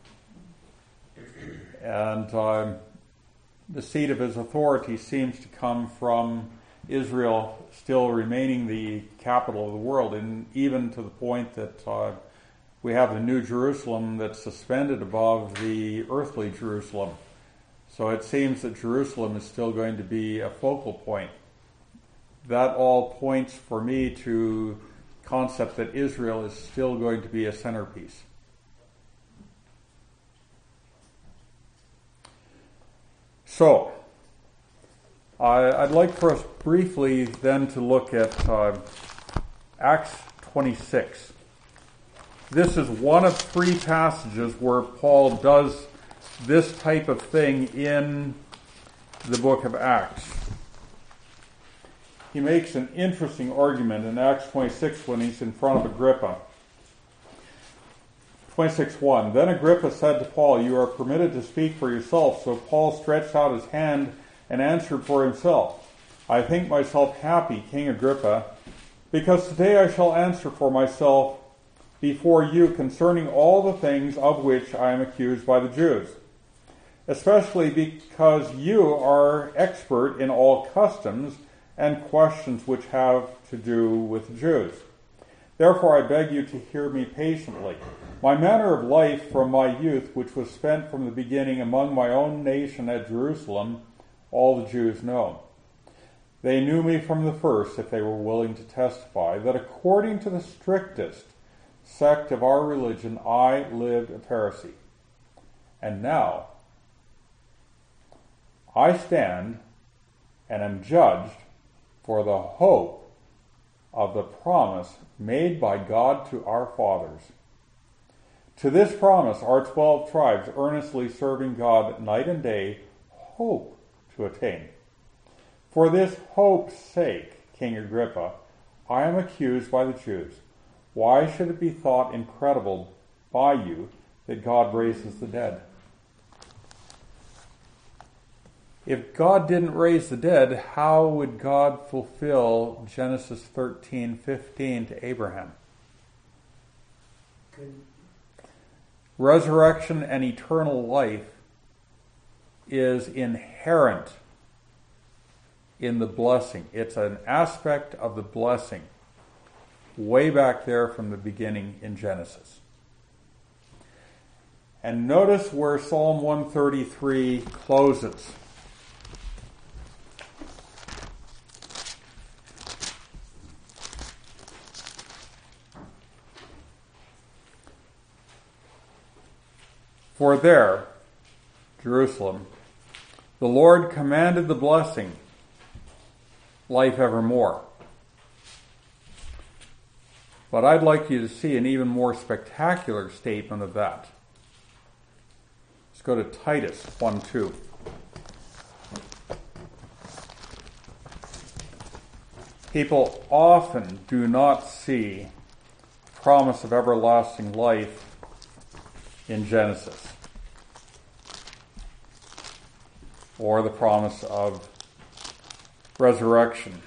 and um, the seat of his authority seems to come from Israel still remaining the capital of the world, and even to the point that uh, we have the New Jerusalem that's suspended above the earthly Jerusalem. So it seems that Jerusalem is still going to be a focal point. That all points for me to the concept that Israel is still going to be a centerpiece. So, I'd like for us briefly then to look at uh, Acts twenty-six. This is one of three passages where Paul does this type of thing in the book of Acts. He makes an interesting argument in Acts twenty-six when he's in front of Agrippa. twenty-six one. Then Agrippa said to Paul, "You are permitted to speak for yourself." So Paul stretched out his hand and answered for himself, "I think myself happy, King Agrippa, because today I shall answer for myself before you concerning all the things of which I am accused by the Jews, especially because you are expert in all customs and questions which have to do with the Jews. Therefore I beg you to hear me patiently. My manner of life from my youth, which was spent from the beginning among my own nation at Jerusalem, all the Jews know. They knew me from the first, if they were willing to testify, that according to the strictest sect of our religion, I lived a Pharisee. And now I stand and am judged for the hope of the promise made by God to our fathers. To this promise our twelve tribes, earnestly serving God night and day, hope to attain. For this hope's sake, King Agrippa, I am accused by the Jews. Why should it be thought incredible by you that God raises the dead? If God didn't raise the dead, how would God fulfill Genesis thirteen fifteen to Abraham? Good. Resurrection and eternal life is inherent in the blessing. It's an aspect of the blessing. way back there from the beginning in Genesis. And notice where Psalm one thirty-three closes. For there, Jerusalem, the Lord commanded the blessing, life evermore. But I'd like you to see an even more spectacular statement of that. Let's go to Titus one two. People often do not see promise of everlasting life in Genesis, or the promise of resurrection.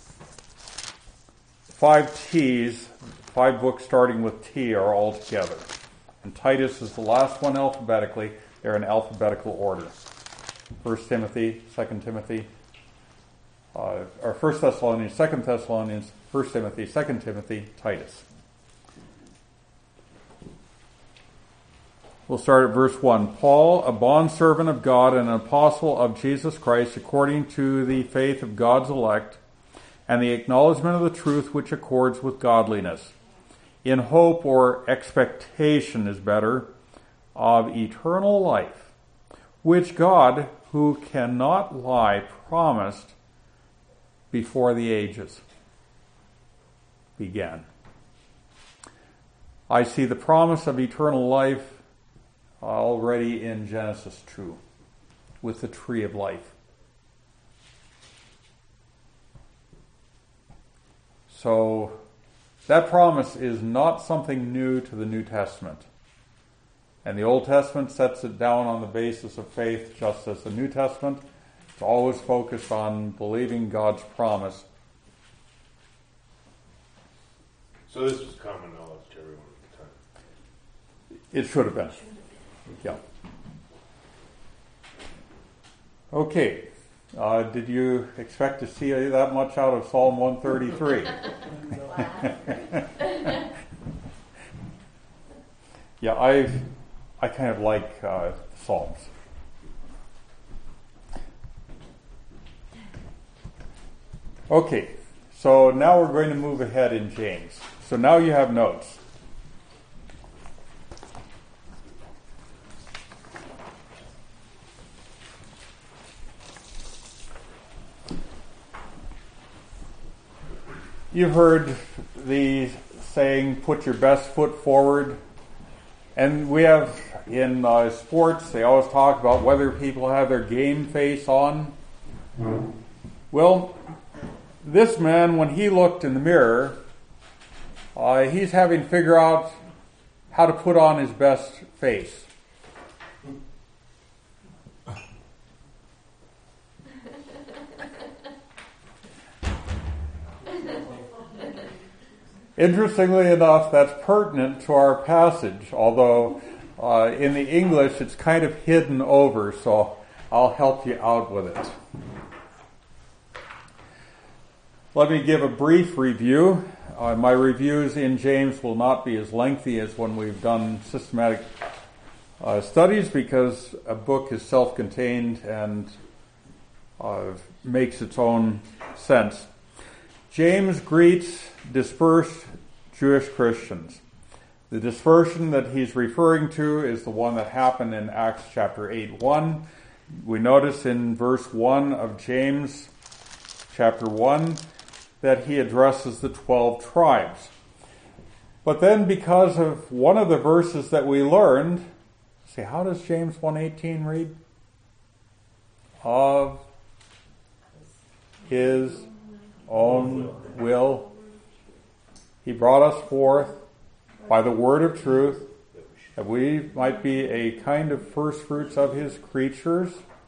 Five T's, five books starting with T are all together. And Titus is the last one alphabetically. They're in alphabetical order. First Timothy, Second Timothy, uh, or First Thessalonians, Second Thessalonians, First Timothy, Second Timothy, Titus. We'll start at verse one. Paul, a bondservant of God and an apostle of Jesus Christ, according to the faith of God's elect, and the acknowledgement of the truth which accords with godliness, in hope or expectation is better, of eternal life, which God, who cannot lie, promised before the ages began. I see the promise of eternal life already in Genesis two, with the tree of life. So that promise is not something new to the New Testament. And the Old Testament sets it down on the basis of faith, just as the New Testament. It's always focused on believing God's promise. So this was common knowledge to everyone at the time? It should have been. Yeah. Okay. Uh, did you expect to see that much out of Psalm one thirty-three? Yeah, I I kind of like uh, Psalms. Okay, so now we're going to move ahead in James. So now you have notes. You've heard the saying, put your best foot forward. And we have, in uh, sports, they always talk about whether people have their game face on. Well, this man, when he looked in the mirror, uh, he's having to figure out how to put on his best face. Interestingly enough, that's pertinent to our passage, although uh, in the English it's kind of hidden over, so I'll help you out with it. Let me give a brief review. Uh, my reviews in James will not be as lengthy as when we've done systematic uh, studies, because a book is self-contained and uh, makes its own sense. James greets dispersed Jewish Christians. The dispersion that he's referring to is the one that happened in Acts chapter eight one. We notice in verse one of James chapter one that he addresses the twelve tribes. But then, because of one of the verses that we learned, see, how does James one eighteen read? Of his own will he brought us forth by the word of truth, that we might be a kind of first fruits of his creatures.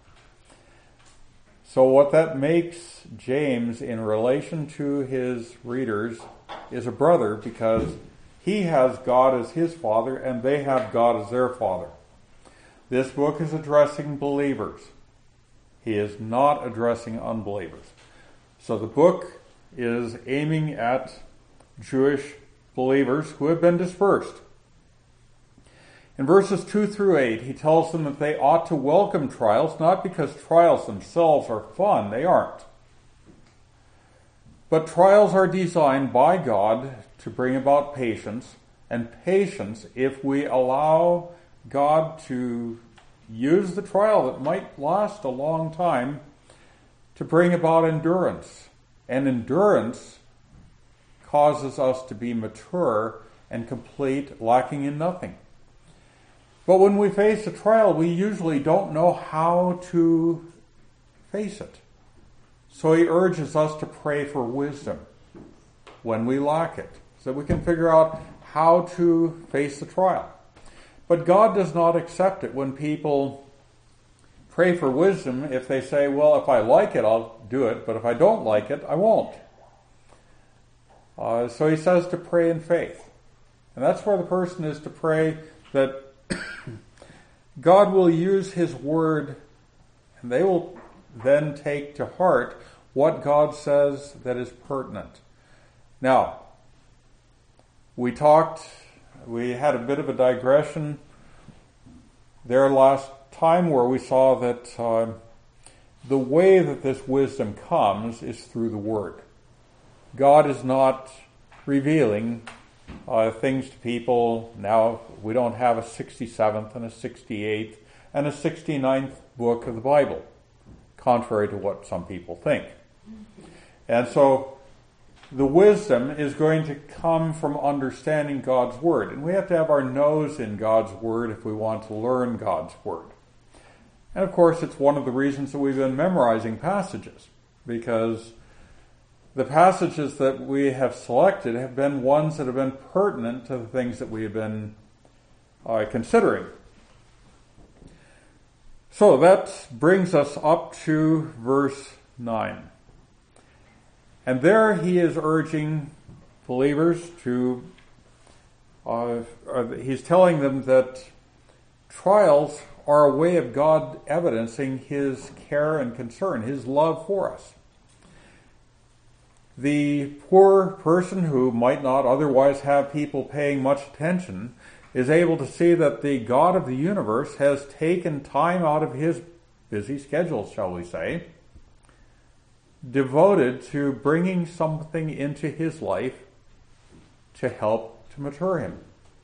So what that makes James in relation to his readers is a brother, because he has God as his father and they have God as their father. This book is addressing believers. He is not addressing unbelievers. So the book is aiming at Jewish believers who have been dispersed. In verses two through eight, he tells them that they ought to welcome trials, not because trials themselves are fun, they aren't. But trials are designed by God to bring about patience, and patience, if we allow God to use the trial that might last a long time, to bring about endurance. And endurance causes us to be mature and complete, lacking in nothing. But when we face a trial, we usually don't know how to face it. So he urges us to pray for wisdom when we lack it, so that we can figure out how to face the trial. But God does not accept it when people pray for wisdom if they say, well, if I like it, I'll do it, but if I don't like it, I won't. Uh, so he says to pray in faith. And that's where the person is to pray that God will use his word, and they will then take to heart what God says that is pertinent. Now, we talked, we had a bit of a digression there last time where we saw that uh, the way that this wisdom comes is through the Word. God is not revealing uh, things to people. Now, we don't have a sixty-seventh and a sixty-eighth and a sixty-ninth book of the Bible, contrary to what some people think. And so, the wisdom is going to come from understanding God's Word. And we have to have our nose in God's Word if we want to learn God's Word. And of course, it's one of the reasons that we've been memorizing passages, because the passages that we have selected have been ones that have been pertinent to the things that we have been uh, considering. So that brings us up to verse nine. And there he is urging believers to, uh, he's telling them that trials are a way of God evidencing his care and concern, his love for us. The poor person who might not otherwise have people paying much attention is able to see that the God of the universe has taken time out of his busy schedule, shall we say, devoted to bringing something into his life to help to mature him.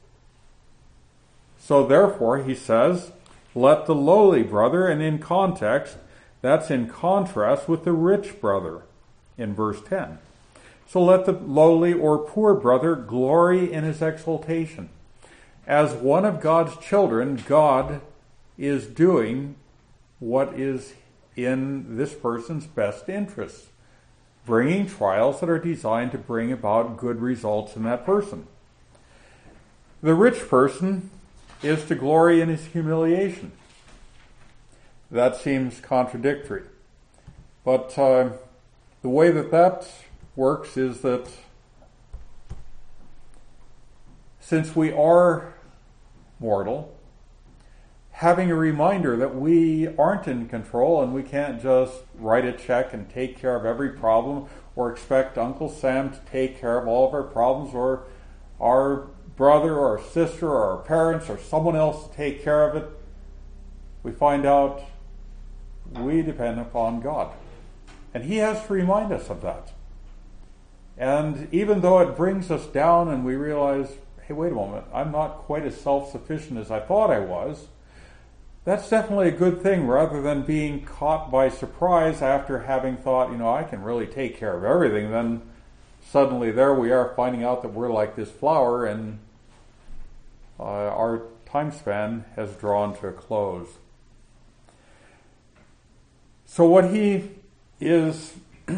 So therefore, he says, let the lowly brother, and in context, that's in contrast with the rich brother in verse ten. So let the lowly or poor brother glory in his exaltation. As one of God's children, God is doing what is in this person's best interests, bringing trials that are designed to bring about good results in that person. The rich person is to glory in his humiliation. That seems contradictory. But uh, the way that that works is that since we are mortal, having a reminder that we aren't in control and we can't just write a check and take care of every problem, or expect Uncle Sam to take care of all of our problems, or our brother or our sister or our parents or someone else to take care of it, we find out we depend upon God. And he has to remind us of that. And even though it brings us down and we realize, hey, wait a moment, I'm not quite as self-sufficient as I thought I was, that's definitely a good thing, rather than being caught by surprise after having thought, you know, I can really take care of everything. Then suddenly there we are finding out that we're like this flower and uh, our time span has drawn to a close. So what he is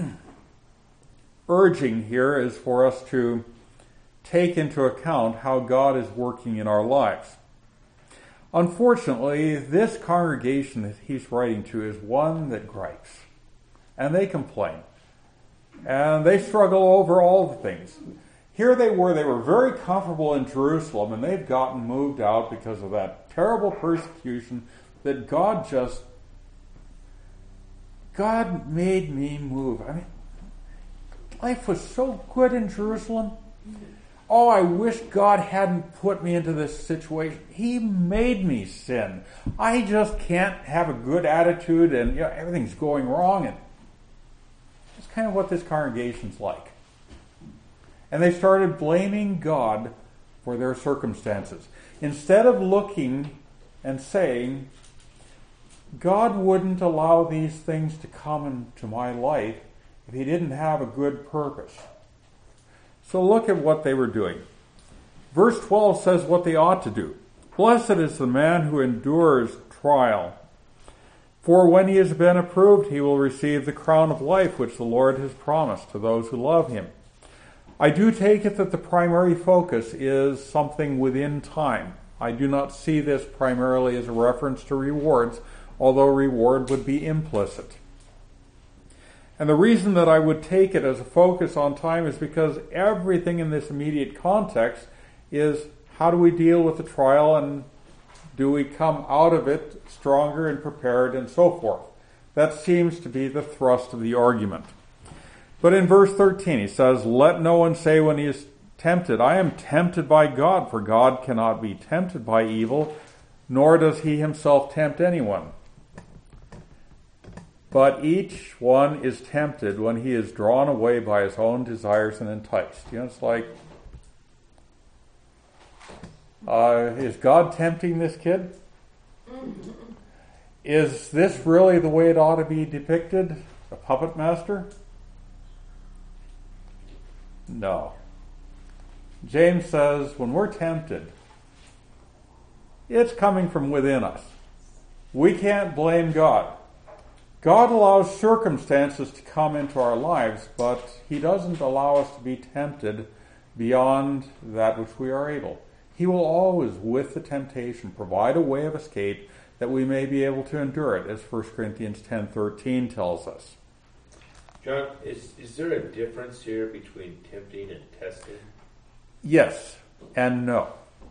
urging here is for us to take into account how God is working in our lives. Unfortunately, this congregation that he's writing to is one that gripes, and they complain, and they struggle over all the things. Here they were, they were very comfortable in Jerusalem, and they've gotten moved out because of that terrible persecution that God just, God made me move. I mean, life was so good in Jerusalem. Oh, I wish God hadn't put me into this situation. He made me sin. I just can't have a good attitude, and you know, everything's going wrong. And it's kind of what this congregation's like. And they started blaming God for their circumstances. Instead of looking and saying, God wouldn't allow these things to come into my life if He didn't have a good purpose. So look at what they were doing. Verse twelve says what they ought to do. Blessed is the man who endures trial, for when he has been approved, he will receive the crown of life which the Lord has promised to those who love Him. I do take it that the primary focus is something within time. I do not see this primarily as a reference to rewards, although reward would be implicit. And the reason that I would take it as a focus on time is because everything in this immediate context is how do we deal with the trial, and do we come out of it stronger and prepared and so forth. That seems to be the thrust of the argument. But in verse thirteen he says, let no one say when he is tempted, I am tempted by God, for God cannot be tempted by evil, nor does He Himself tempt anyone. But each one is tempted when he is drawn away by his own desires and enticed. You know, it's like, uh, is God tempting this kid? Is this really the way it ought to be depicted? A puppet master? No. James says when we're tempted, it's coming from within us. We can't blame God. God allows circumstances to come into our lives, but He doesn't allow us to be tempted beyond that which we are able. He will always, with the temptation, provide a way of escape that we may be able to endure it, as First Corinthians ten thirteen tells us. John, is, is there a difference here between tempting and testing? Yes and no.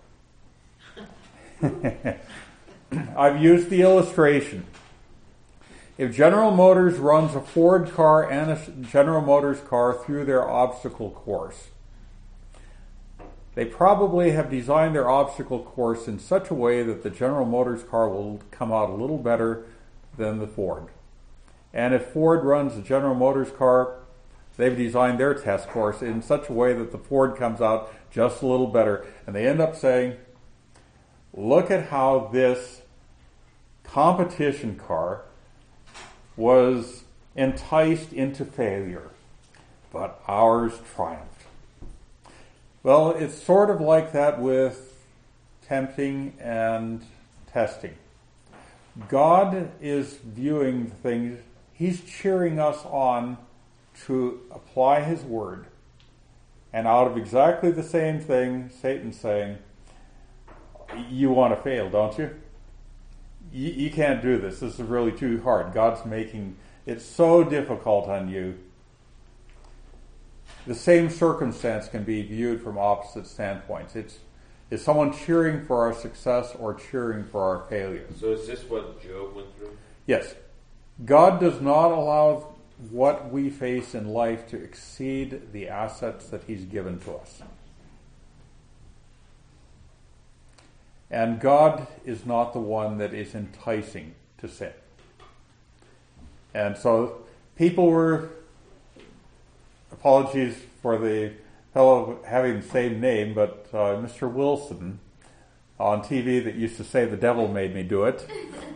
I've used the illustration. If General Motors runs a Ford car and a General Motors car through their obstacle course, they probably have designed their obstacle course in such a way that the General Motors car will come out a little better than the Ford. And if Ford runs a General Motors car, they've designed their test course in such a way that the Ford comes out just a little better. And they end up saying, look at how this competition car was enticed into failure, but ours triumphed. Well, it's sort of like that with tempting and testing. God is viewing things, He's cheering us on to apply His word. And out of exactly the same thing, Satan's saying, you want to fail, don't you? You, you can't do this. This is really too hard. God's making it so difficult on you. The same circumstance can be viewed from opposite standpoints. It's is someone cheering for our success or cheering for our failure? So is this what Job went through? Yes. God does not allow what we face in life to exceed the assets that He's given to us. And God is not the one that is enticing to sin. And so people were, apologies for the fellow having the same name, but uh, Mister Wilson on T V that used to say the devil made me do it.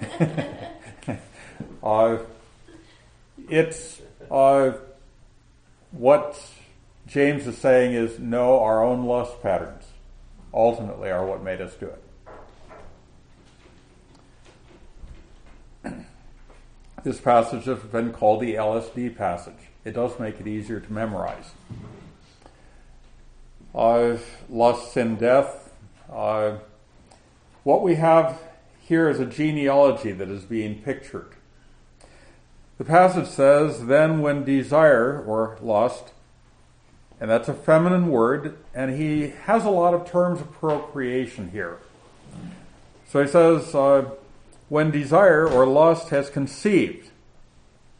uh, it's uh, what James is saying is no, our own lust patterns ultimately are what made us do it. This passage has been called the L S D passage. It does make it easier to memorize. Uh, lust, sin, death. Uh, what we have here is a genealogy that is being pictured. The passage says, then when desire, or lust, and that's a feminine word, and he has a lot of terms of procreation here. So he says, uh, when desire or lust has conceived,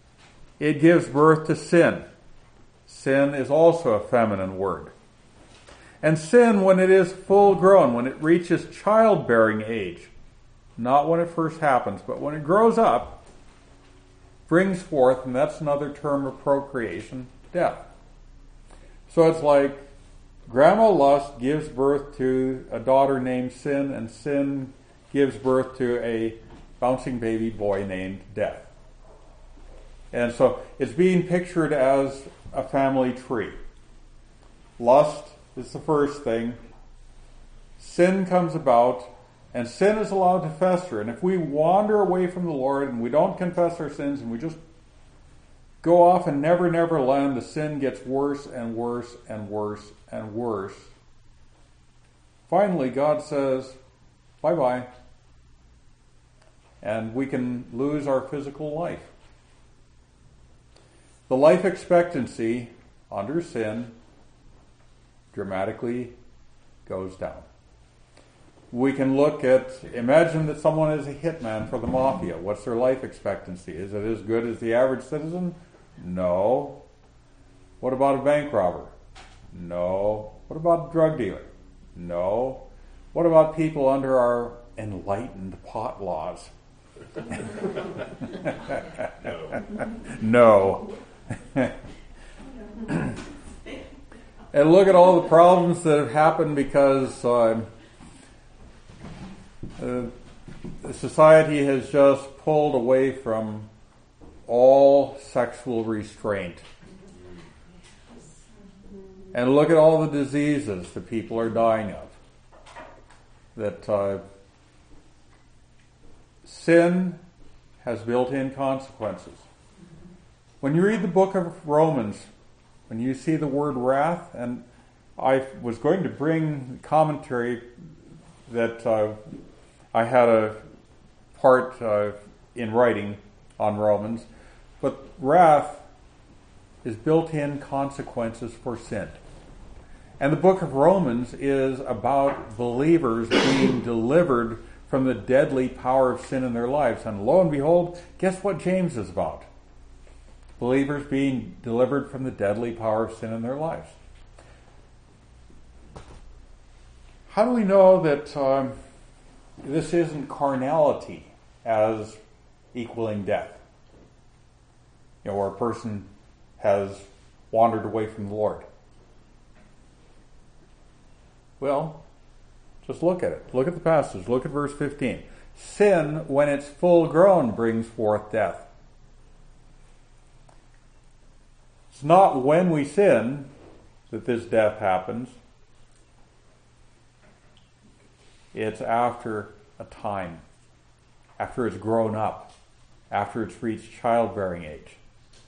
it gives birth to sin. Sin is also a feminine word. And sin, when it is full grown, when it reaches childbearing age, not when it first happens, but when it grows up, brings forth, and that's another term of procreation, death. So it's like Grandma Lust gives birth to a daughter named Sin, and Sin gives birth to a bouncing baby boy named Death. And so it's being pictured as a family tree. Lust is the first thing. Sin comes about, and sin is allowed to fester. And if we wander away from the Lord and we don't confess our sins and we just go off in never, never land, the sin gets worse and worse and worse and worse. Finally, God says, bye-bye. And we can lose our physical life. The life expectancy under sin dramatically goes down. We can look at, imagine that someone is a hitman for the mafia. What's their life expectancy? Is it as good as the average citizen? No. What about a bank robber? No. What about a drug dealer? No. What about people under our enlightened pot laws? No. And look at all the problems that have happened because uh, uh, society has just pulled away from all sexual restraint. And look at all the diseases that people are dying of. That uh, sin has built-in consequences. When you read the book of Romans, when you see the word wrath, and I was going to bring commentary that uh, I had a part uh, in writing on Romans, but wrath is built-in consequences for sin. And the book of Romans is about believers being delivered from the deadly power of sin in their lives. And lo and behold, guess what James is about? Believers being delivered from the deadly power of sin in their lives. How do we know that um, this isn't carnality as equaling death? You know, where a person has wandered away from the Lord. Well, just look at it. Look at the passage. Look at verse fifteen. Sin, when it's full grown, brings forth death. It's not when we sin that this death happens. It's after a time. After it's grown up. After it's reached childbearing age.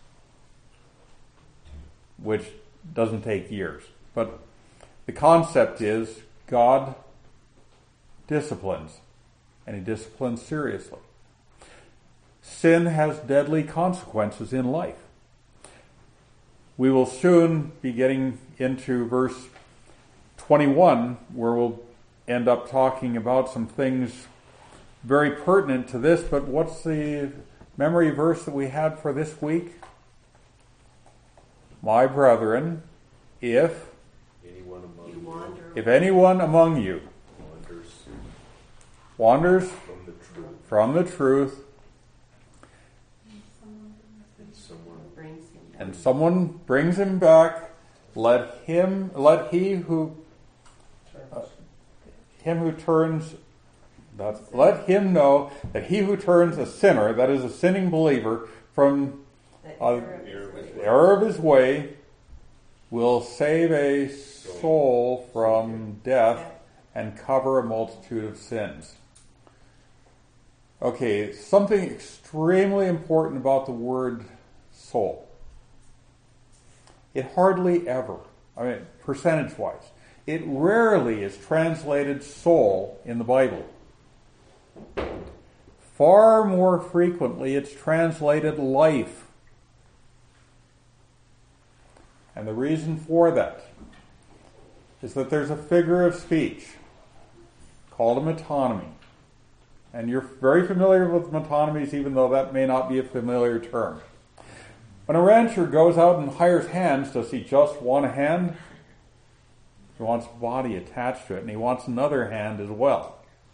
Which doesn't take years. But the concept is God disciplines. And He disciplines seriously. Sin has deadly consequences in life. We will soon be getting into verse twenty-one, where we'll end up talking about some things very pertinent to this. But what's the memory verse that we had for this week? My brethren, if Anyone among You you wander. if anyone among you wanders wanders from the truth, from the truth, and someone Brings him down. and someone brings him back, let him, let he who, uh, him who turns, that's, let him know that he who turns a sinner, that is a sinning believer, from The uh, error of his error of his way. the error of his way, will save a soul from death and cover a multitude of sins. Okay, something extremely important about the word soul. It hardly ever, I mean, percentage-wise, it rarely is translated soul in the Bible. Far more frequently, it's translated life. And the reason for that is that there's a figure of speech called a metonymy. And you're very familiar with metonymies, even though that may not be a familiar term. When a rancher goes out and hires hands, does he just want a hand? He wants body attached to it, and he wants another hand as well.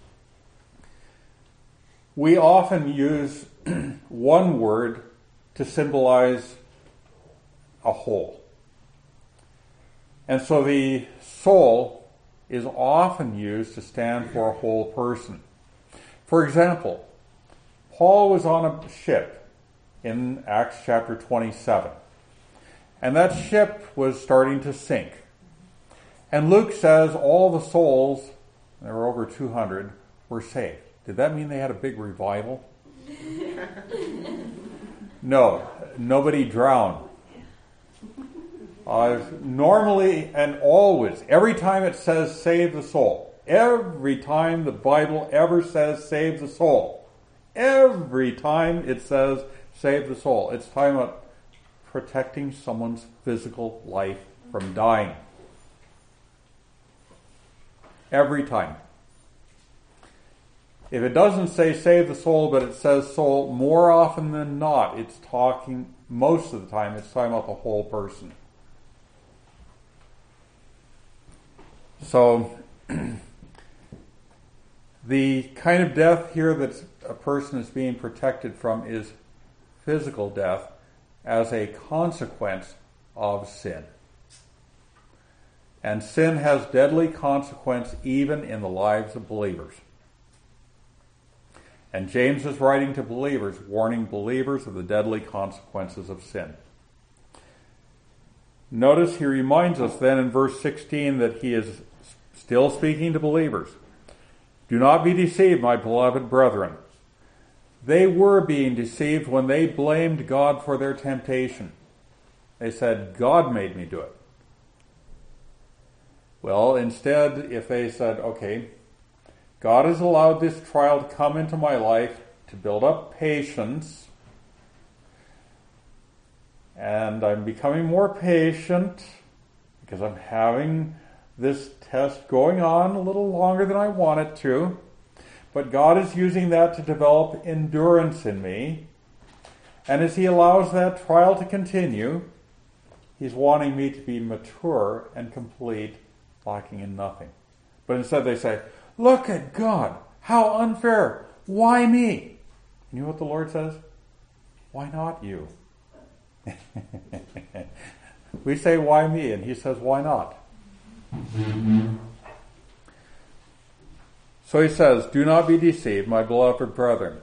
We often use one word to symbolize a whole. And so the soul is often used to stand for a whole person. For example, Paul was on a ship in Acts chapter twenty-seven. And that ship was starting to sink. And Luke says all the souls, there were over two hundred, were saved. Did that mean they had a big revival? No, nobody drowned. Uh, normally and always, every time it says save the soul, every time the Bible ever says save the soul, every time it says save the soul, it's talking about protecting someone's physical life from dying. Every time. If it doesn't say save the soul, but it says soul, more often than not, it's talking, most of the time, it's talking about the whole person. So, the kind of death here that a person is being protected from is physical death as a consequence of sin. And sin has deadly consequence even in the lives of believers. And James is writing to believers, warning believers of the deadly consequences of sin. Notice he reminds us then in verse sixteen that he is still speaking to believers. Do not be deceived, my beloved brethren. They were being deceived when they blamed God for their temptation. They said, God made me do it. Well, instead, if they said, okay, God has allowed this trial to come into my life to build up patience, and I'm becoming more patient because I'm having this test going on a little longer than I want it to, but God is using that to develop endurance in me, and as He allows that trial to continue, He's wanting me to be mature and complete, lacking in nothing. But instead they say, look at God, how unfair, why me? You know what the Lord says? Why not you? We say, why me? And He says, why not? So He says, do not be deceived, my beloved brethren.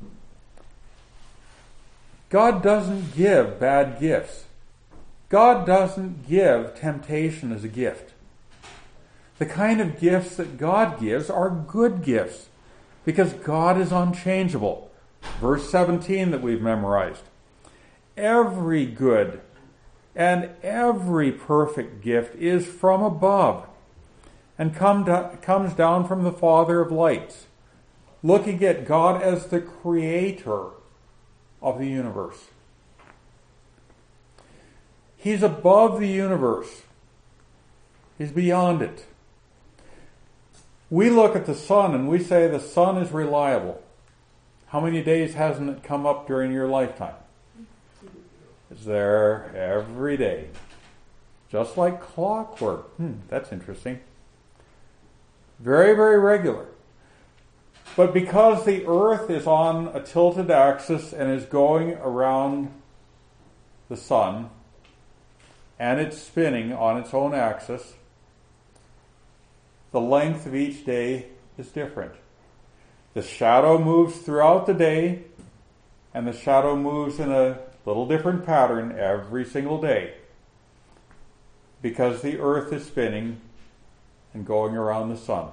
God doesn't give bad gifts. God doesn't give temptation as a gift. The kind of gifts that God gives are good gifts because God is unchangeable. Verse seventeen that we've memorized. Every good and every perfect gift is from above and come to, comes down from the Father of lights, looking at God as the creator of the universe. He's above the universe. He's beyond it. We look at the sun and we say the sun is reliable. How many days hasn't it come up during your lifetime? It's there every day. Just like clockwork. Hmm, that's interesting. Very, very regular. But because the earth is on a tilted axis and is going around the sun, and it's spinning on its own axis, the length of each day is different. The shadow moves throughout the day, and the shadow moves in a little different pattern every single day, because the earth is spinning and going around the sun.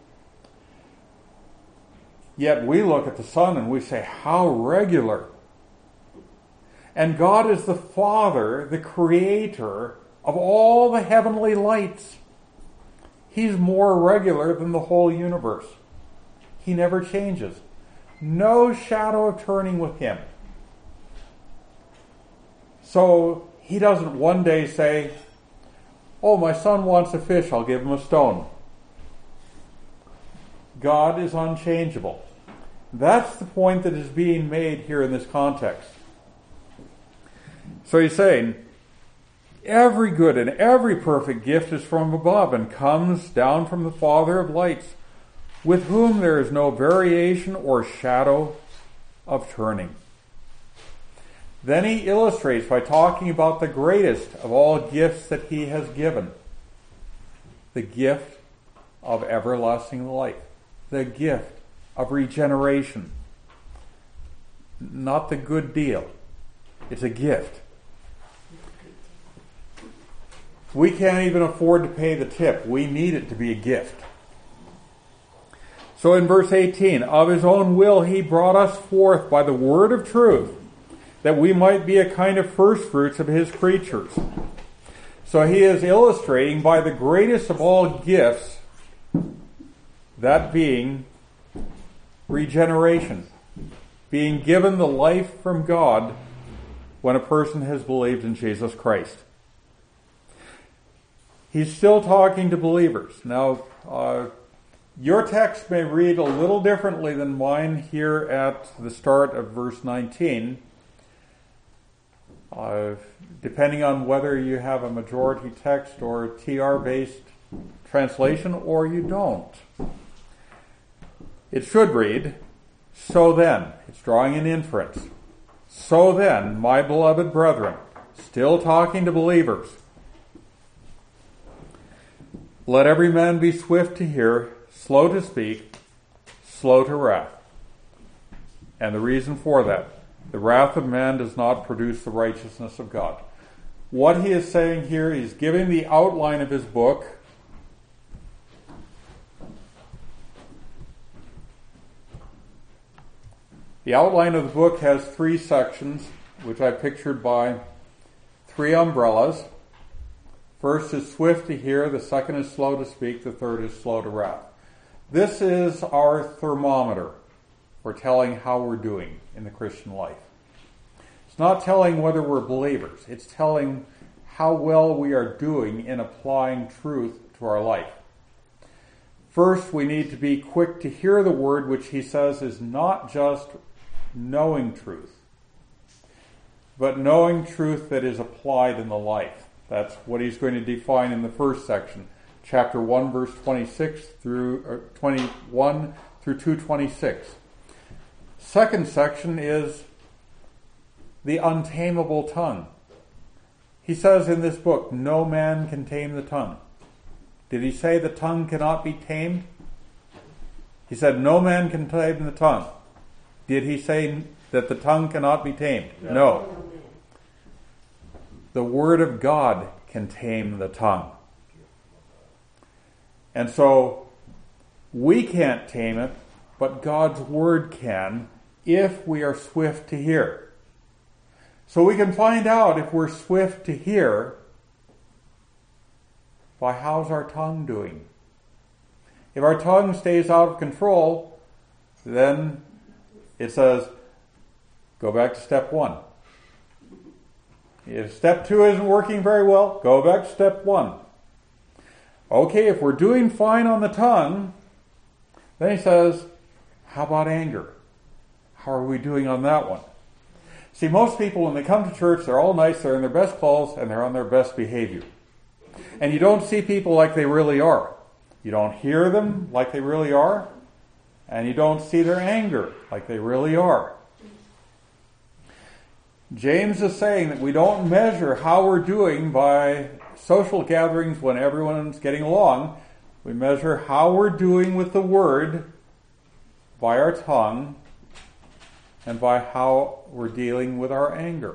Yet we look at the sun and we say, how regular. And God is the Father, the Creator of all the heavenly lights. He's more regular than the whole universe. He never changes. No shadow of turning with Him. So He doesn't one day say, oh, my son wants a fish, I'll give him a stone. God is unchangeable. That's the point that is being made here in this context. So He's saying, Every good and every perfect gift is from above and comes down from the Father of lights, with whom there is no variation or shadow of turning. Then he illustrates by talking about the greatest of all gifts that he has given, the gift of everlasting life, the gift of regeneration. Not the good deal. It's a gift. We can't even afford to pay the tip. We need it to be a gift. So in verse eighteen, of his own will he brought us forth by the word of truth, that we might be a kind of first fruits of his creatures. So he is illustrating by the greatest of all gifts, that being regeneration, being given the life from God when a person has believed in Jesus Christ. He's still talking to believers. Now, uh, your text may read a little differently than mine here at the start of verse nineteen, uh, depending on whether you have a majority text or T R-based translation or you don't. It should read, so then, it's drawing an inference. So then, my beloved brethren, still talking to believers, let every man be swift to hear, slow to speak, slow to wrath. And the reason for that, the wrath of man does not produce the righteousness of God. What he is saying here, he's giving the outline of his book. The outline of the book has three sections, which I pictured by three umbrellas. First is swift to hear, the second is slow to speak, the third is slow to wrath. This is our thermometer for telling how we're doing in the Christian life. It's not telling whether we're believers. It's telling how well we are doing in applying truth to our life. First, we need to be quick to hear the word, which he says is not just knowing truth, but knowing truth that is applied in the life. That's what he's going to define in the first section, chapter one, verse twenty-six through or twenty-one through two twenty-six. Second section is the untamable tongue. He says in this book, no man can tame the tongue. Did he say the tongue cannot be tamed? He said no man can tame the tongue. Did he say that the tongue cannot be tamed? No. no. The Word of God can tame the tongue. And so, we can't tame it, but God's Word can, if we are swift to hear. So we can find out if we're swift to hear by how's our tongue doing. If our tongue stays out of control, then it says, go back to step one. If step two isn't working very well, go back to step one. Okay, if we're doing fine on the tongue, then he says, how about anger? How are we doing on that one? See, most people, when they come to church, they're all nice, they're in their best clothes, and they're on their best behavior. And you don't see people like they really are. You don't hear them like they really are, and you don't see their anger like they really are. James is saying that we don't measure how we're doing by social gatherings when everyone's getting along. We measure how we're doing with the Word by our tongue and by how we're dealing with our anger.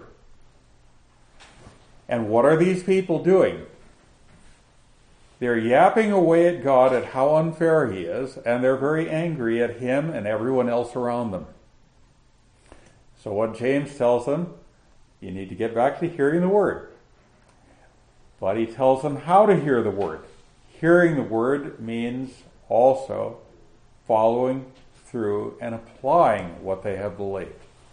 And what are these people doing? They're yapping away at God at how unfair He is, and they're very angry at Him and everyone else around them. So what James tells them, you need to get back to hearing the Word. But he tells them how to hear the Word. Hearing the Word means also following through and applying what they have believed.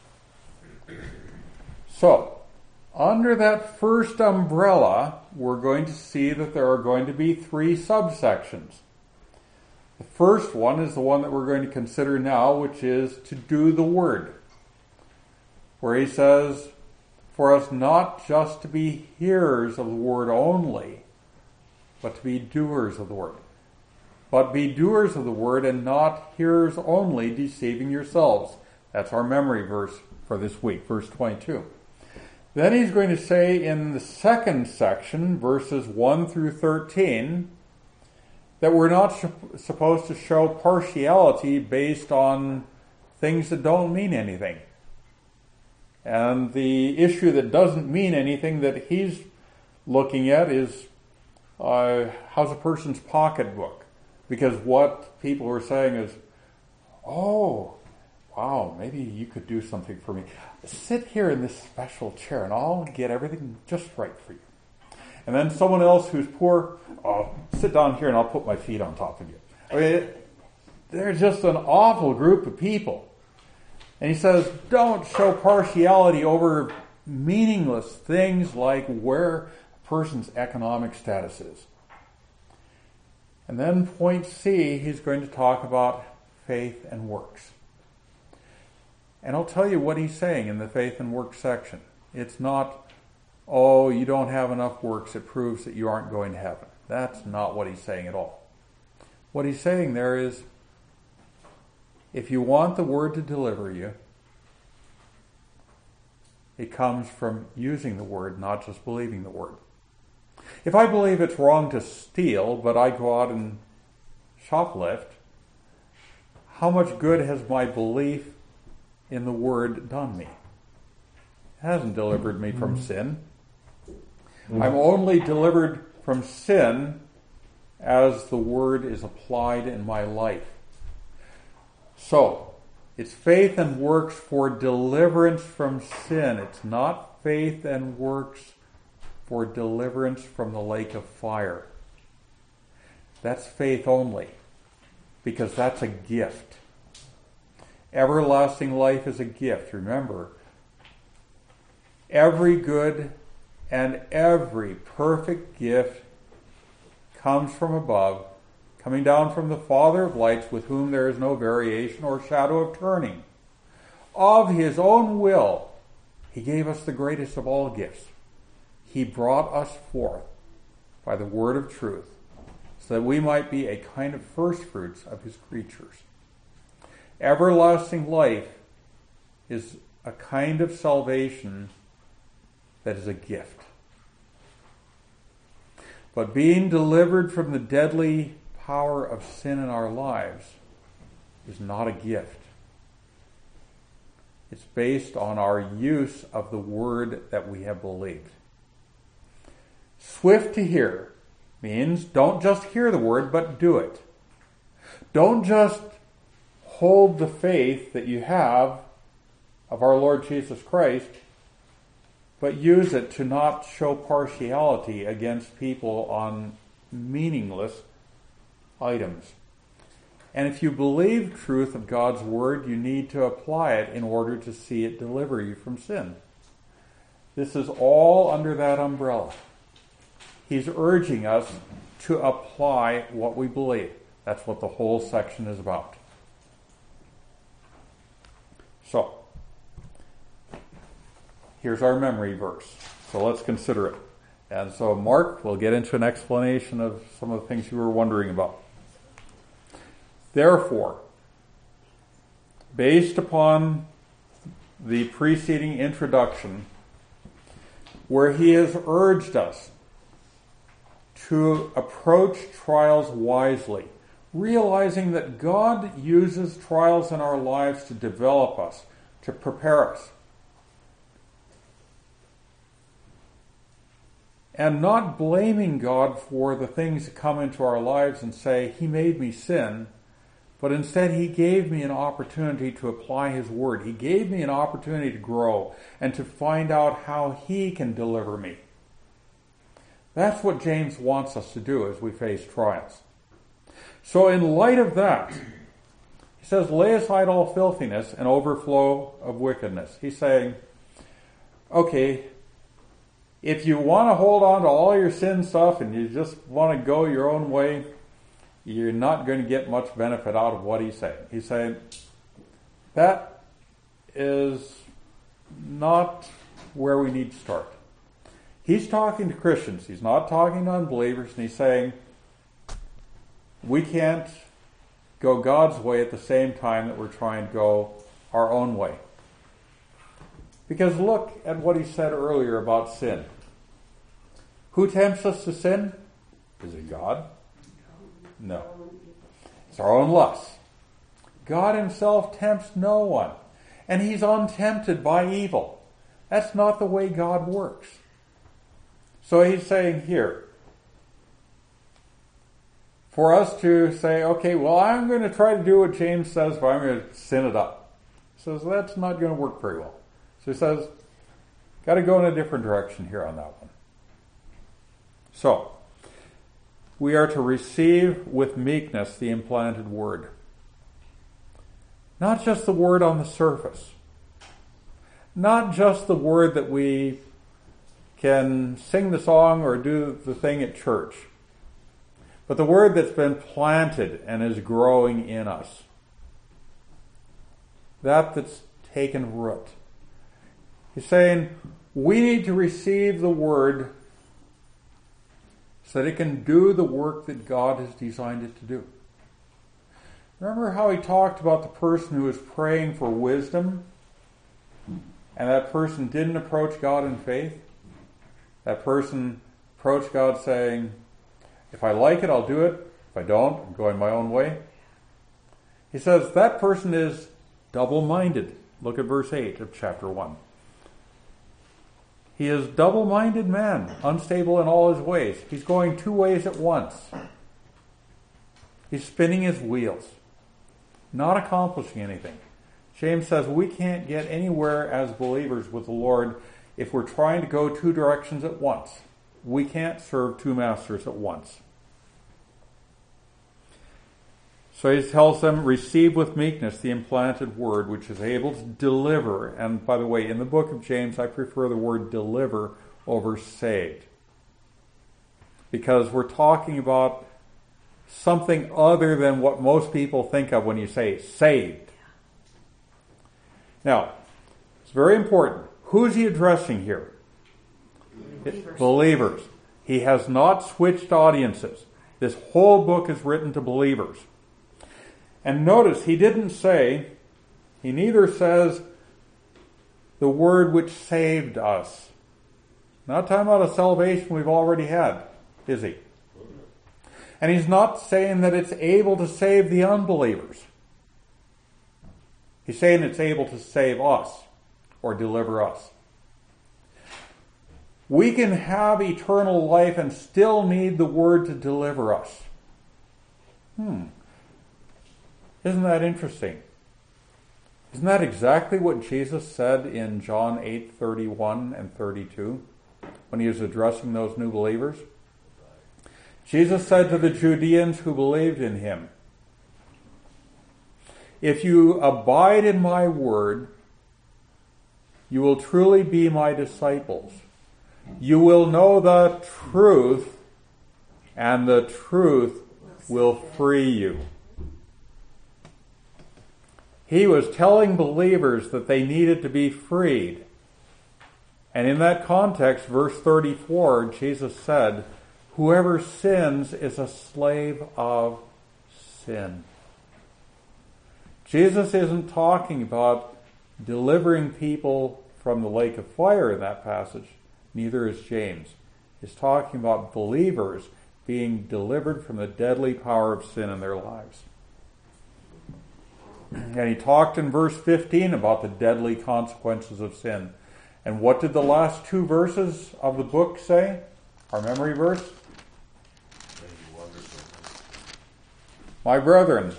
So, under that first umbrella, we're going to see that there are going to be three subsections. The first one is the one that we're going to consider now, which is to do the Word. Where he says, for us not just to be hearers of the word only, but to be doers of the word. But be doers of the word and not hearers only, deceiving yourselves. That's our memory verse for this week, verse twenty-two. Then he's going to say in the second section, verses one through thirteen, that we're not sh- supposed to show partiality based on things that don't mean anything. And the issue that doesn't mean anything that he's looking at is uh, how's a person's pocketbook? Because what people are saying is, oh, wow, maybe you could do something for me. Sit here in this special chair and I'll get everything just right for you. And then someone else who's poor, oh, sit down here and I'll put my feet on top of you. I mean, it, they're just an awful group of people. And he says, don't show partiality over meaningless things like where a person's economic status is. And then point C, he's going to talk about faith and works. And I'll tell you what he's saying in the faith and works section. It's not, oh, you don't have enough works, it proves that you aren't going to heaven. That's not what he's saying at all. What he's saying there is, if you want the word to deliver you, it comes from using the word, not just believing the word. If I believe it's wrong to steal, but I go out and shoplift, how much good has my belief in the word done me? It hasn't delivered me from sin. I'm only delivered from sin as the word is applied in my life. So, it's faith and works for deliverance from sin. It's not faith and works for deliverance from the lake of fire. That's faith only, because that's a gift. Everlasting life is a gift. Remember, every good and every perfect gift comes from above, coming down from the Father of lights, with whom there is no variation or shadow of turning. Of his own will, he gave us the greatest of all gifts. He brought us forth by the word of truth, so that we might be a kind of first fruits of his creatures. Everlasting life is a kind of salvation that is a gift. But being delivered from the deadly power of sin in our lives is not a gift. It's based on our use of the word that we have believed. Swift to hear means don't just hear the word, but do it. Don't just hold the faith that you have of our Lord Jesus Christ, but use it to not show partiality against people on meaningless items. And if you believe truth of God's word, you need to apply it in order to see it deliver you from sin. This is all under that umbrella. He's urging us to apply what we believe. That's what the whole section is about. So, here's our memory verse. So let's consider it. And so Mark will get into an explanation of some of the things you were wondering about. Therefore, based upon the preceding introduction, where he has urged us to approach trials wisely, realizing that God uses trials in our lives to develop us, to prepare us. And not blaming God for the things that come into our lives and say, he made me sin, but instead he gave me an opportunity to apply his word. He gave me an opportunity to grow and to find out how he can deliver me. That's what James wants us to do as we face trials. So in light of that, he says, lay aside all filthiness and overflow of wickedness. He's saying, okay, if you want to hold on to all your sin stuff and you just want to go your own way, you're not going to get much benefit out of what he's saying. He's saying, that is not where we need to start. He's talking to Christians. He's not talking to unbelievers, and he's saying, we can't go God's way at the same time that we're trying to go our own way. Because look at what he said earlier about sin. Who tempts us to sin? Is it God? No. It's our own lust. God himself tempts no one. And he's untempted by evil. That's not the way God works. So he's saying here, for us to say, okay, well, I'm going to try to do what James says, but I'm going to sin it up. He says, that's not going to work very well. So he says, got to go in a different direction here on that one. So, we are to receive with meekness the implanted word. Not just the word on the surface. Not just the word that we can sing the song or do the thing at church. But the word that's been planted and is growing in us. That that's taken root. He's saying we need to receive the word so that it can do the work that God has designed it to do. Remember how he talked about the person who was praying for wisdom and that person didn't approach God in faith? That person approached God saying, if I like it, I'll do it. If I don't, I'm going my own way. He says that person is double-minded. Look at verse eight of chapter one. He is double-minded man, unstable in all his ways. He's going two ways at once. He's spinning his wheels, not accomplishing anything. James says we can't get anywhere as believers with the Lord if we're trying to go two directions at once. We can't serve two masters at once. So he tells them, receive with meekness the implanted word, which is able to deliver. And by the way, in the book of James, I prefer the word deliver over saved. Because we're talking about something other than what most people think of when you say saved. Now, it's very important. Who's he addressing here? Believers. Believers. He has not switched audiences. This whole book is written to believers. And notice, he didn't say, he neither says the word which saved us. Not talking about a salvation we've already had, is he? And he's not saying that it's able to save the unbelievers. He's saying it's able to save us or deliver us. We can have eternal life and still need the word to deliver us. Hmm. Isn't that interesting? Isn't that exactly what Jesus said in John eight thirty-one and thirty-two when he was addressing those new believers? Jesus said to the Judeans who believed in him, if you abide in my word, you will truly be my disciples. You will know the truth, and the truth will free you. He was telling believers that they needed to be freed. And in that context, verse thirty-four, Jesus said, whoever sins is a slave of sin. Jesus isn't talking about delivering people from the lake of fire in that passage. Neither is James. He's talking about believers being delivered from the deadly power of sin in their lives. And he talked in verse fifteen about the deadly consequences of sin. And what did the last two verses of the book say? Our memory verse? My brethren,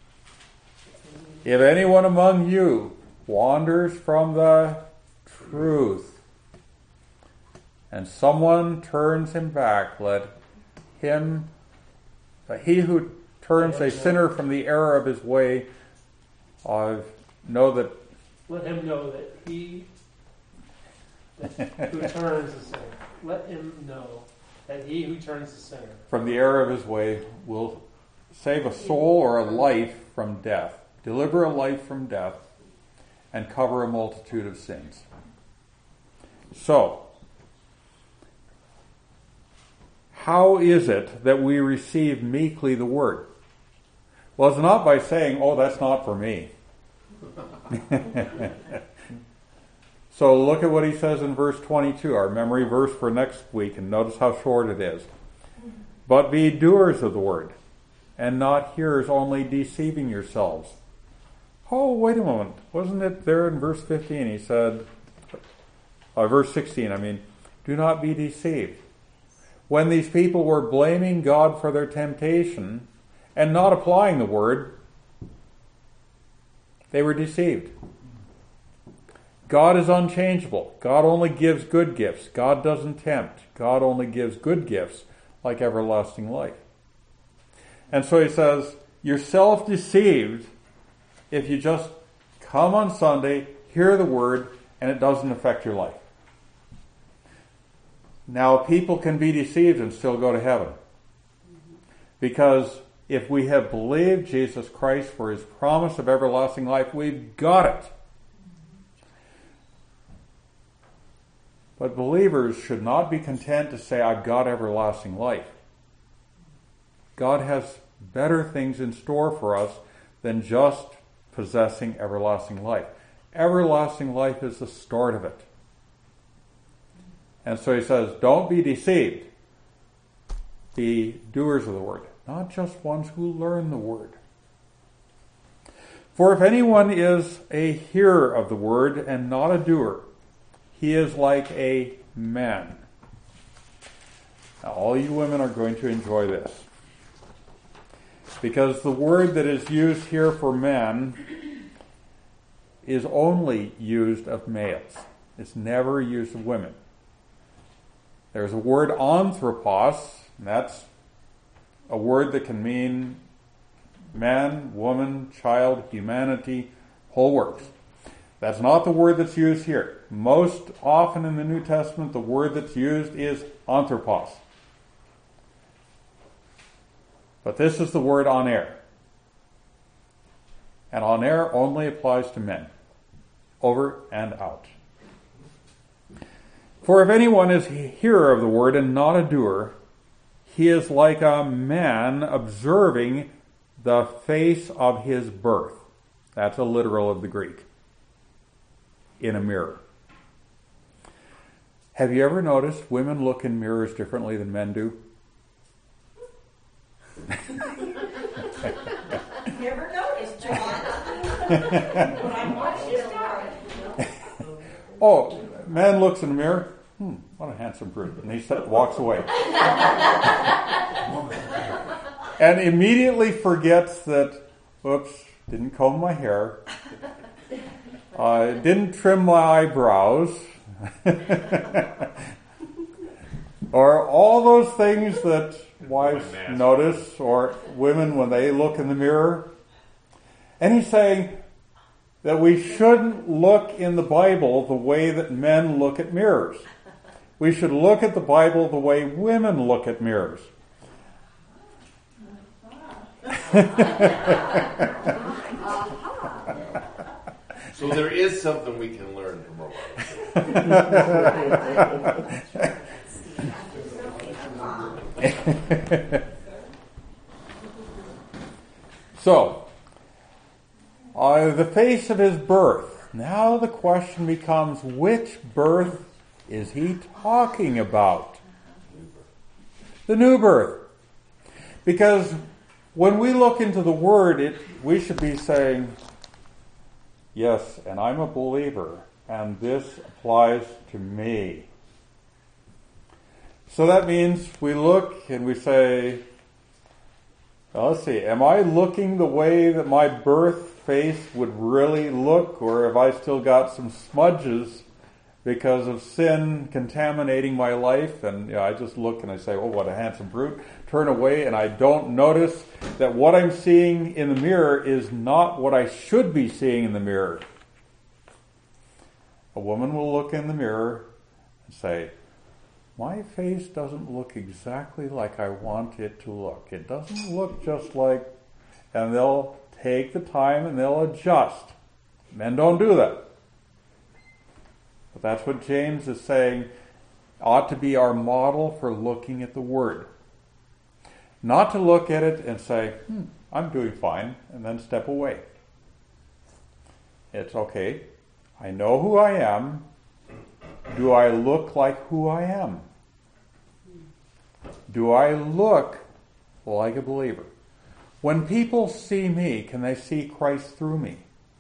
if anyone among you wanders from the truth, and someone turns him back, let him, he who turns a sinner from the error of his way, uh, know that... Let him know that he that who turns the sinner, let him know that he who turns the sinner from the error of his way will save a soul or a life from death, deliver a life from death, and cover a multitude of sins. So, how is it that we receive meekly the word? Well, it's not by saying, oh, that's not for me. So look at what he says in verse twenty-two, our memory verse for next week, and notice how short it is. But be doers of the word, and not hearers only, deceiving yourselves. Oh, wait a moment. Wasn't it there in verse fifteen? He said, uh, verse sixteen, I mean, do not be deceived. When these people were blaming God for their temptation and not applying the word, they were deceived. God is unchangeable. God only gives good gifts. God doesn't tempt. God only gives good gifts like everlasting life. And so he says, you're self-deceived if you just come on Sunday, hear the word, and it doesn't affect your life. Now, people can be deceived and still go to heaven. Because if we have believed Jesus Christ for his promise of everlasting life, we've got it. But believers should not be content to say, I've got everlasting life. God has better things in store for us than just possessing everlasting life. Everlasting life is the start of it. And so he says, don't be deceived. Be doers of the word, not just ones who learn the word. For if anyone is a hearer of the word and not a doer, he is like a man. Now, all you women are going to enjoy this. Because the word that is used here for men is only used of males. It's never used of women. There's a word anthropos, and that's a word that can mean man, woman, child, humanity, whole works. That's not the word that's used here. Most often in the New Testament, the word that's used is anthropos. But this is the word aner. And aner only applies to men. Over and out. For if anyone is a hearer of the word and not a doer, he is like a man observing the face of his birth. That's a literal of the Greek. In a mirror. Have you ever noticed women look in mirrors differently than men do? Never noticed, John. When I watched it start. Oh, man looks in the mirror. Hmm, what a handsome brute. And he walks away. And immediately forgets that, whoops, didn't comb my hair. I uh, didn't trim my eyebrows. Or all those things that wives notice, or women when they look in the mirror. And he's saying that we shouldn't look in the Bible the way that men look at mirrors. We should look at the Bible the way women look at mirrors. So there is something we can learn from our Bible. So, uh, the face of his birth. Now the question becomes, which birth is he talking about? The new birth. Because when we look into the Word, it, we should be saying, yes, and I'm a believer, and this applies to me. So that means we look and we say, well, let's see, am I looking the way that my birth face would really look, or have I still got some smudges because of sin contaminating my life? And you know, I just look and I say, oh, what a handsome brute. Turn away, and I don't notice that what I'm seeing in the mirror is not what I should be seeing in the mirror. A woman will look in the mirror and say, my face doesn't look exactly like I want it to look. It doesn't look just like, and they'll take the time and they'll adjust. Men don't do that. But that's what James is saying ought to be our model for looking at the Word. Not to look at it and say, hmm, I'm doing fine, and then step away. It's okay. I know who I am. Do I look like who I am? Do I look like a believer? When people see me, can they see Christ through me?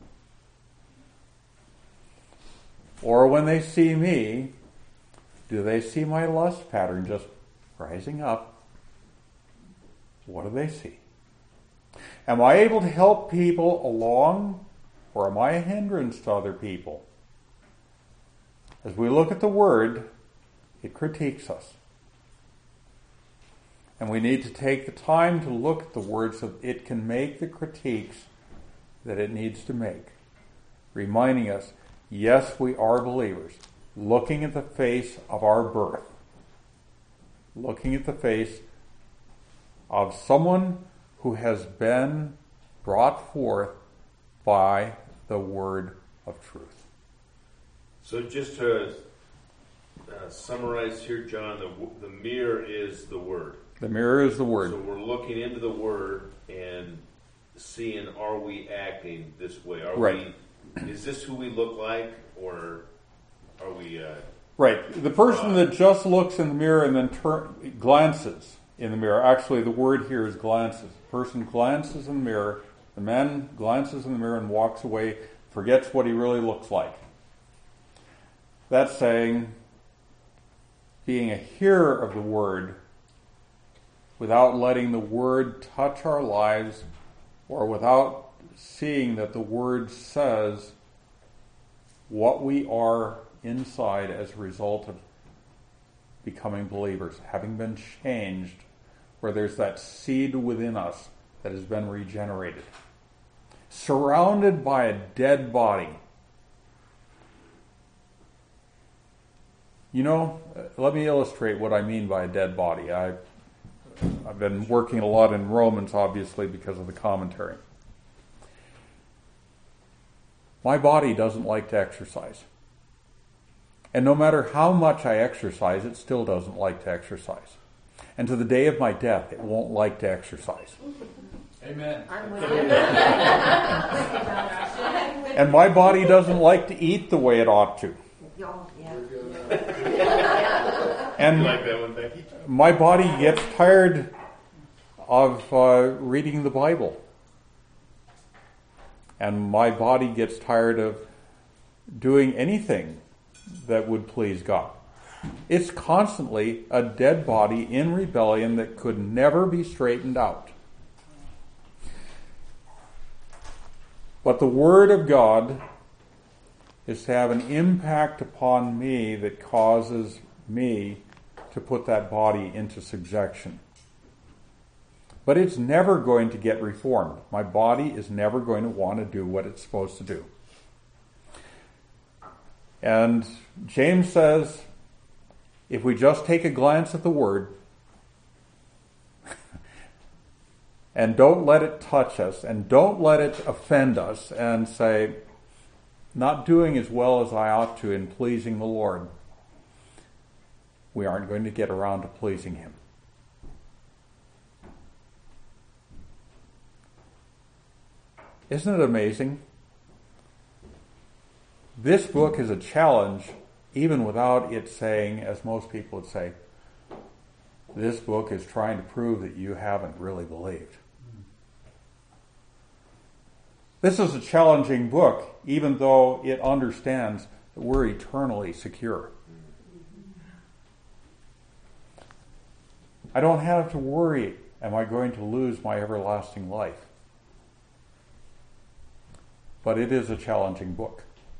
Or when they see me, do they see my lust pattern just rising up? What do they see? Am I able to help people along, or am I a hindrance to other people? As we look at the Word, it critiques us. And we need to take the time to look at the Word so that it can make the critiques that it needs to make, reminding us, yes, we are believers, looking at the face of our birth, looking at the face of someone who has been brought forth by the Word of truth. So just to uh, summarize here, John, the, the mirror is the Word. The mirror is the Word. So we're looking into the Word and seeing, are we acting this way? Are right. we? Is this who we look like, or are we? Uh, right. The person uh, that just looks in the mirror and then turn, glances in the mirror. Actually, the word here is glances. The person glances in the mirror. The man glances in the mirror and walks away, forgets what he really looks like. That's saying being a hearer of the Word without letting the Word touch our lives, or without seeing that the Word says what we are inside as a result of becoming believers, having been changed, where there's that seed within us that has been regenerated. Surrounded by a dead body. You know, let me illustrate what I mean by a dead body. I, I've been working a lot in Romans, obviously, because of the commentary. My body doesn't like to exercise. And no matter how much I exercise, it still doesn't like to exercise. And to the day of my death, it won't like to exercise. Amen. I'm with you. And my body doesn't like to eat the way it ought to. Oh, yeah. And you like that one, Becky? my body gets tired of uh, reading the Bible. And my body gets tired of doing anything that would please God. It's constantly a dead body in rebellion that could never be straightened out. But the Word of God is to have an impact upon me that causes me to put that body into subjection. But it's never going to get reformed. My body is never going to want to do what it's supposed to do. And James says, if we just take a glance at the Word and don't let it touch us and don't let it offend us and say, not doing as well as I ought to in pleasing the Lord, we aren't going to get around to pleasing Him. Isn't it amazing? This book is a challenge, even without it saying, as most people would say, this book is trying to prove that you haven't really believed. This is a challenging book, even though it understands that we're eternally secure. I don't have to worry, am I going to lose my everlasting life? But it is a challenging book.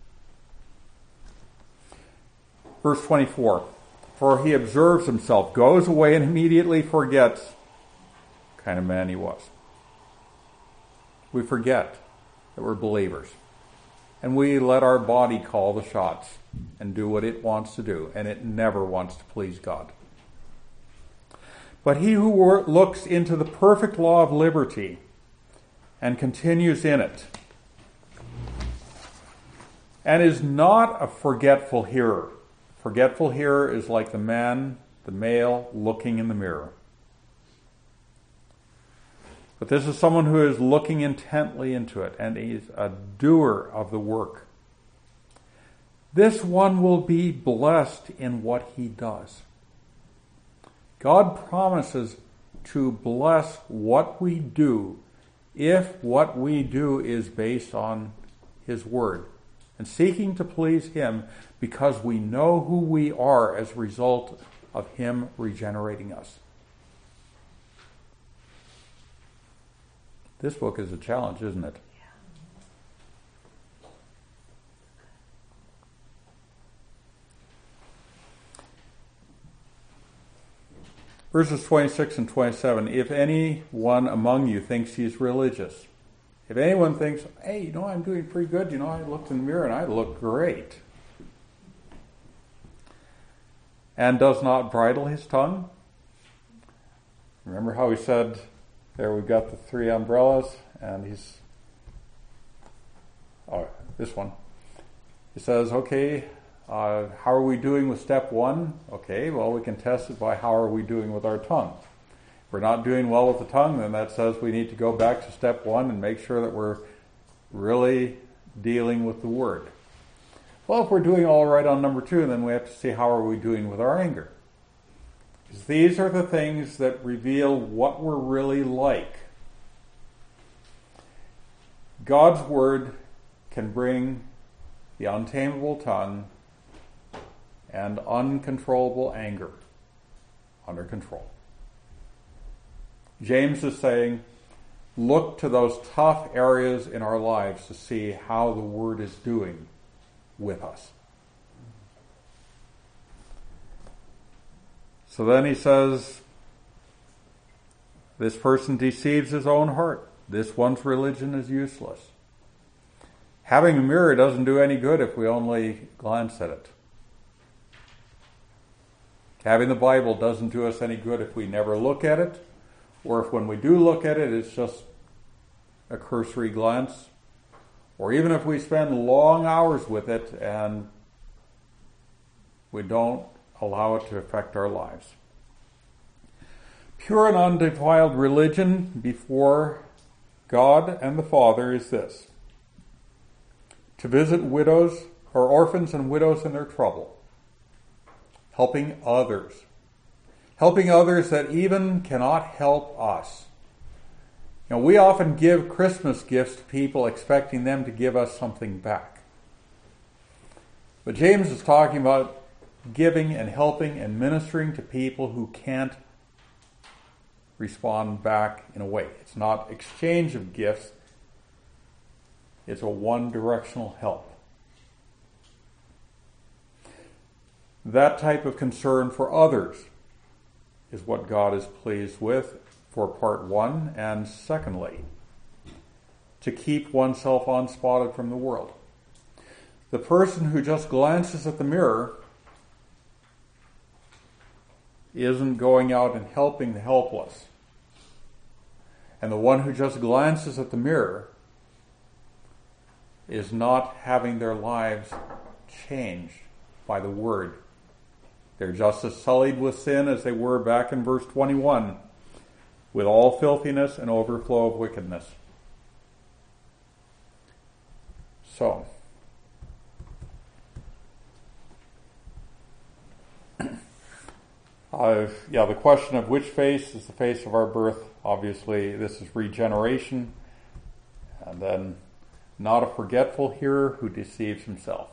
Verse twenty-four, for he observes himself, goes away and immediately forgets what kind of man he was. We forget that we're believers. And we let our body call the shots and do what it wants to do, and it never wants to please God. But he who looks into the perfect law of liberty and continues in it, and is not a forgetful hearer. Forgetful hearer is like the man, the male, looking in the mirror. But this is someone who is looking intently into it, and he's a doer of the work. This one will be blessed in what he does. God promises to bless what we do if what we do is based on His Word and seeking to please Him because we know who we are as a result of Him regenerating us. This book is a challenge, isn't it? Verses twenty-six and twenty-seven, if anyone among you thinks he is religious, if anyone thinks, hey, you know, I'm doing pretty good, you know, I looked in the mirror and I look great, and does not bridle his tongue. Remember how he said, there we've got the three umbrellas, and he's, oh, this one. He says, okay, uh, how are we doing with step one? Okay, well, we can test it by how are we doing with our tongue. If we're not doing well with the tongue, then that says we need to go back to step one and make sure that we're really dealing with the Word. Well, if we're doing all right on number two, then we have to see how are we doing with our anger. Because these are the things that reveal what we're really like. God's Word can bring the untamable tongue and uncontrollable anger under control. James is saying, look to those tough areas in our lives to see how the Word is doing with us. So then he says, this person deceives his own heart. This one's religion is useless. Having a mirror doesn't do any good if we only glance at it. Having the Bible doesn't do us any good if we never look at it, or if when we do look at it, it's just a cursory glance, or even if we spend long hours with it and we don't allow it to affect our lives. Pure and undefiled religion before God and the Father is this: to visit widows or orphans and widows in their trouble, helping others, helping others that even cannot help us. You know, we often give Christmas gifts to people expecting them to give us something back. But James is talking about giving and helping and ministering to people who can't respond back in a way. It's not exchange of gifts. It's a one-directional help. That type of concern for others is what God is pleased with for part one, and secondly, to keep oneself unspotted from the world. The person who just glances at the mirror isn't going out and helping the helpless. And the one who just glances at the mirror is not having their lives changed by the Word. They're just as sullied with sin as they were back in verse twenty-one, with all filthiness and overflow of wickedness. So, Uh, yeah, the question of which face is the face of our birth, obviously this is regeneration, and then not a forgetful hearer who deceives himself.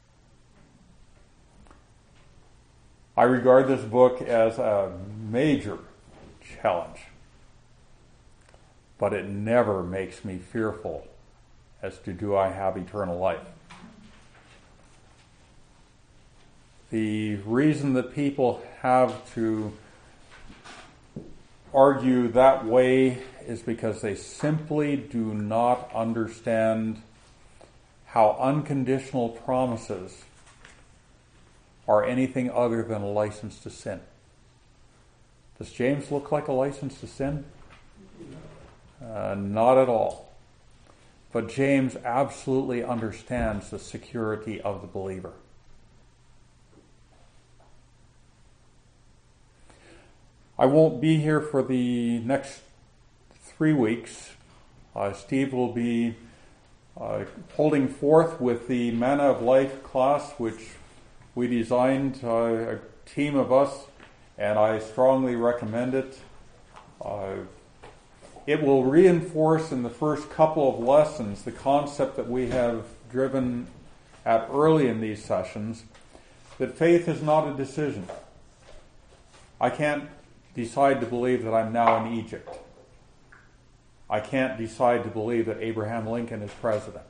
I regard this book as a major challenge, but it never makes me fearful as to do I have eternal life. The reason that people have to argue that way is because they simply do not understand how unconditional promises are anything other than a license to sin. Does James look like a license to sin? Uh, not at all. But James absolutely understands the security of the believer. I won't be here for the next three weeks. Uh, Steve will be uh, holding forth with the Manna of Life class, which we designed, uh, a team of us, and I strongly recommend it. Uh, it will reinforce in the first couple of lessons the concept that we have driven at early in these sessions, that faith is not a decision. I can't decide to believe that I'm now in Egypt. I can't decide to believe that Abraham Lincoln is president.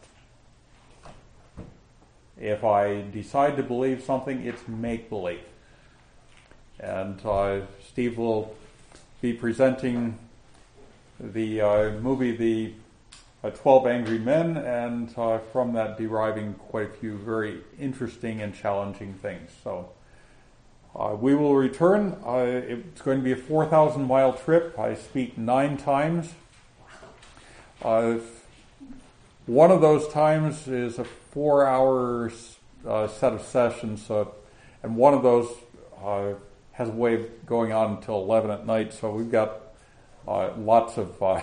If I decide to believe something, it's make-believe. And uh, Steve will be presenting the uh, movie, The uh, twelve Angry Men, and uh, from that deriving quite a few very interesting and challenging things. So uh, we will return. Uh, it's going to be a four thousand mile trip. I speak nine times. Uh, one of those times is a four-hour uh, set of sessions, uh, and one of those uh, has a way of going on until eleven at night. So we've got uh, lots of uh,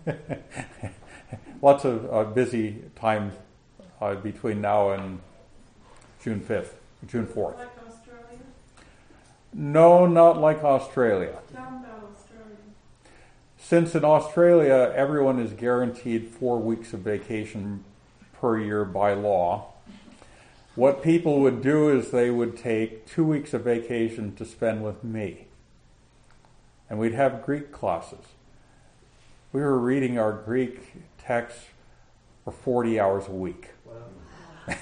lots of uh, busy time uh, between now and June fifth, June fourth. Like Australia? No, not like Australia. Tell them about Australia. Since in Australia everyone is guaranteed four weeks of vacation per year by law, what people would do is they would take two weeks of vacation to spend with me. And we'd have Greek classes. We were reading our Greek text for forty hours a week. Wow.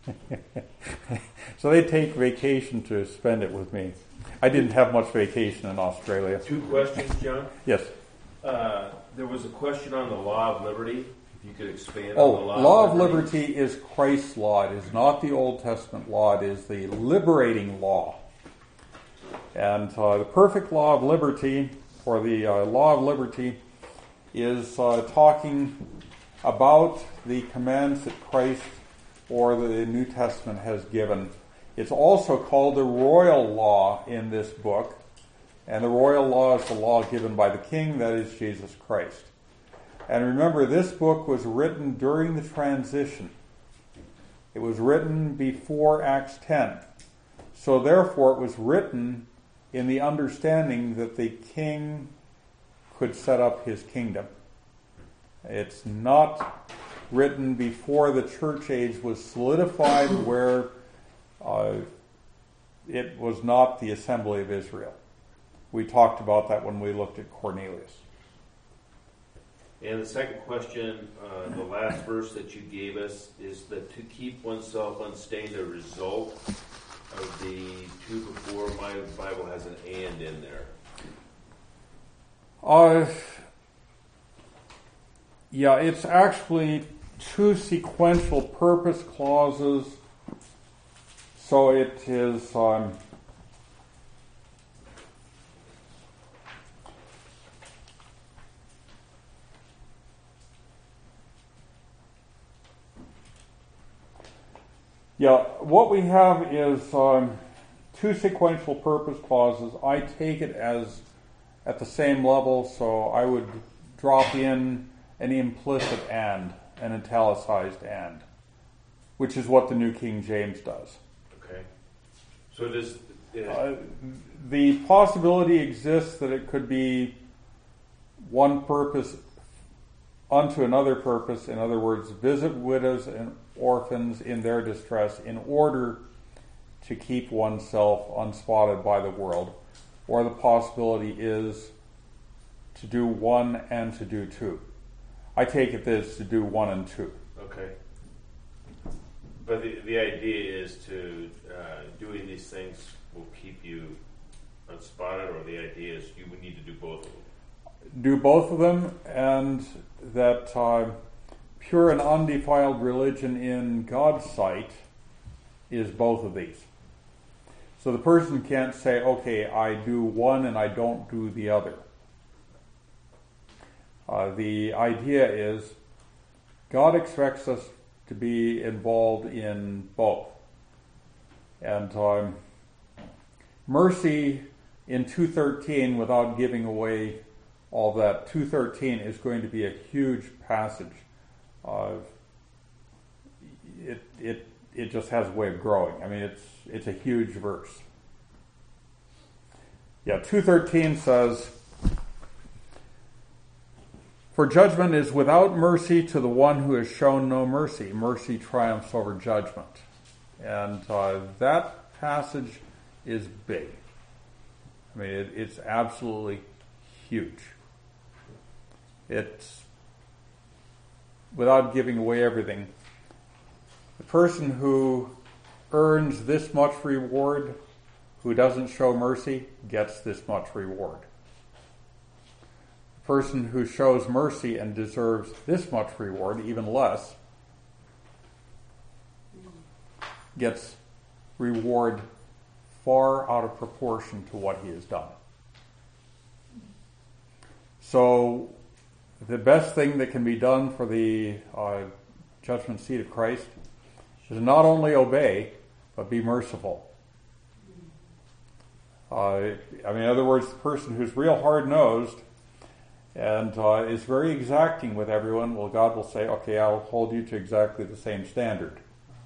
So they'd take vacation to spend it with me. I didn't have much vacation in Australia. Two questions, John. Yes. Uh, there was a question on the law of liberty. If you could expand Oh, on the law, law of liberty is Christ's law. It is not the Old Testament law. It is the liberating law. And uh, the perfect law of liberty, or the uh, law of liberty, is uh, talking about the commands that Christ or the New Testament has given. It's also called the royal law in this book. And the royal law is the law given by the king, that is Jesus Christ. And remember, this book was written during the transition. It was written before Acts ten. So therefore it was written in the understanding that the king could set up his kingdom. It's not written before the church age was solidified, where uh, it was not the assembly of Israel. We talked about that when we looked at Cornelius. And the second question, uh, the last verse that you gave us, is that to keep oneself unstained, a result of the two before. My Bible has an and in there. Uh, yeah, it's actually two sequential purpose clauses. So it is... Um, Yeah, what we have is um, two sequential purpose clauses. I take it as at the same level, so I would drop in an implicit and, an italicized and, which is what the New King James does. Okay. So does... Uh, Uh, the possibility exists that it could be one purpose unto another purpose. In other words, visit widows and orphans in their distress in order to keep oneself unspotted by the world. Or the possibility is to do one and to do two. I take it this to do one and two. okay. But the, the idea is to, uh, doing these things will keep you unspotted, or the idea is you would need to do both of them? Do both of them, and that uh, pure and undefiled religion in God's sight is both of these. So the person can't say, okay, I do one and I don't do the other. Uh, the idea is God expects us to be involved in both. And um, mercy in two thirteen, without giving away all that, two thirteen is going to be a huge passage. Uh, it it it just has a way of growing. I mean, it's it's a huge verse. Yeah, two thirteen says, "For judgment is without mercy to the one who has shown no mercy. Mercy triumphs over judgment." And uh, that passage is big. I mean, it, it's absolutely huge. It's, without giving away everything, the person who earns this much reward, who doesn't show mercy, gets this much reward. The person who shows mercy and deserves this much reward, even less, gets reward far out of proportion to what he has done. So the best thing that can be done for the uh, judgment seat of Christ is not only obey, but be merciful. Uh, I mean, in other words, the person who's real hard-nosed and uh, is very exacting with everyone, well, God will say, okay, I'll hold you to exactly the same standard.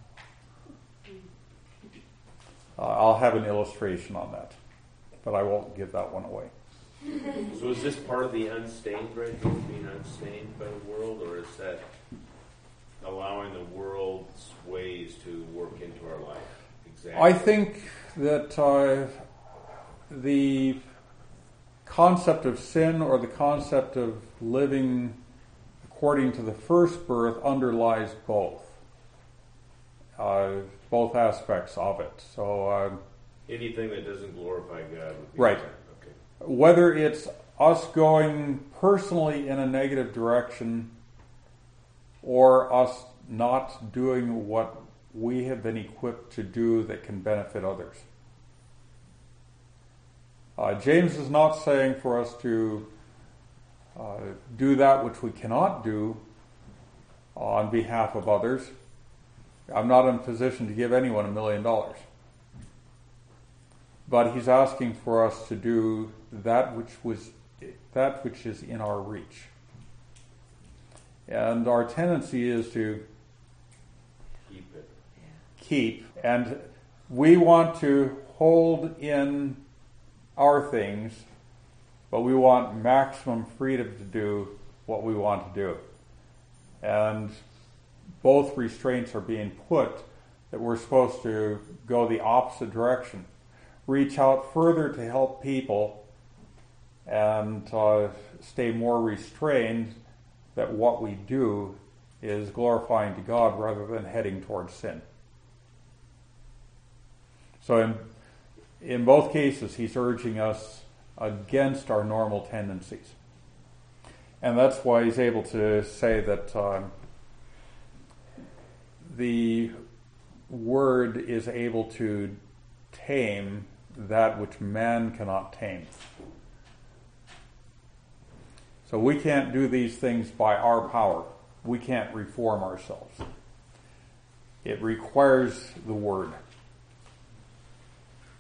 Uh, I'll have an illustration on that, but I won't give that one away. So is this part of the unstained right here, being unstained by the world, or is that allowing the world's ways to work into our life? Exactly. I think that uh, the concept of sin, or the concept of living according to the first birth, underlies both. Uh, both aspects of it. So uh, anything that doesn't glorify God would be right. Okay. Whether it's us going personally in a negative direction, or us not doing what we have been equipped to do that can benefit others. Uh, James is not saying for us to uh, do that which we cannot do on behalf of others. I'm not in a position to give anyone a million dollars. But he's asking for us to do that which was that which is in our reach. And our tendency is to keep it. Keep, and we want to hold in our things, but we want maximum freedom to do what we want to do. And both restraints are being put that we're supposed to go the opposite direction. Reach out further to help people and uh, stay more restrained that what we do is glorifying to God rather than heading towards sin. So in, in both cases, he's urging us against our normal tendencies. And that's why he's able to say that um, the word is able to tame that which man cannot tame. So we can't do these things by our power. We can't reform ourselves. It requires the word.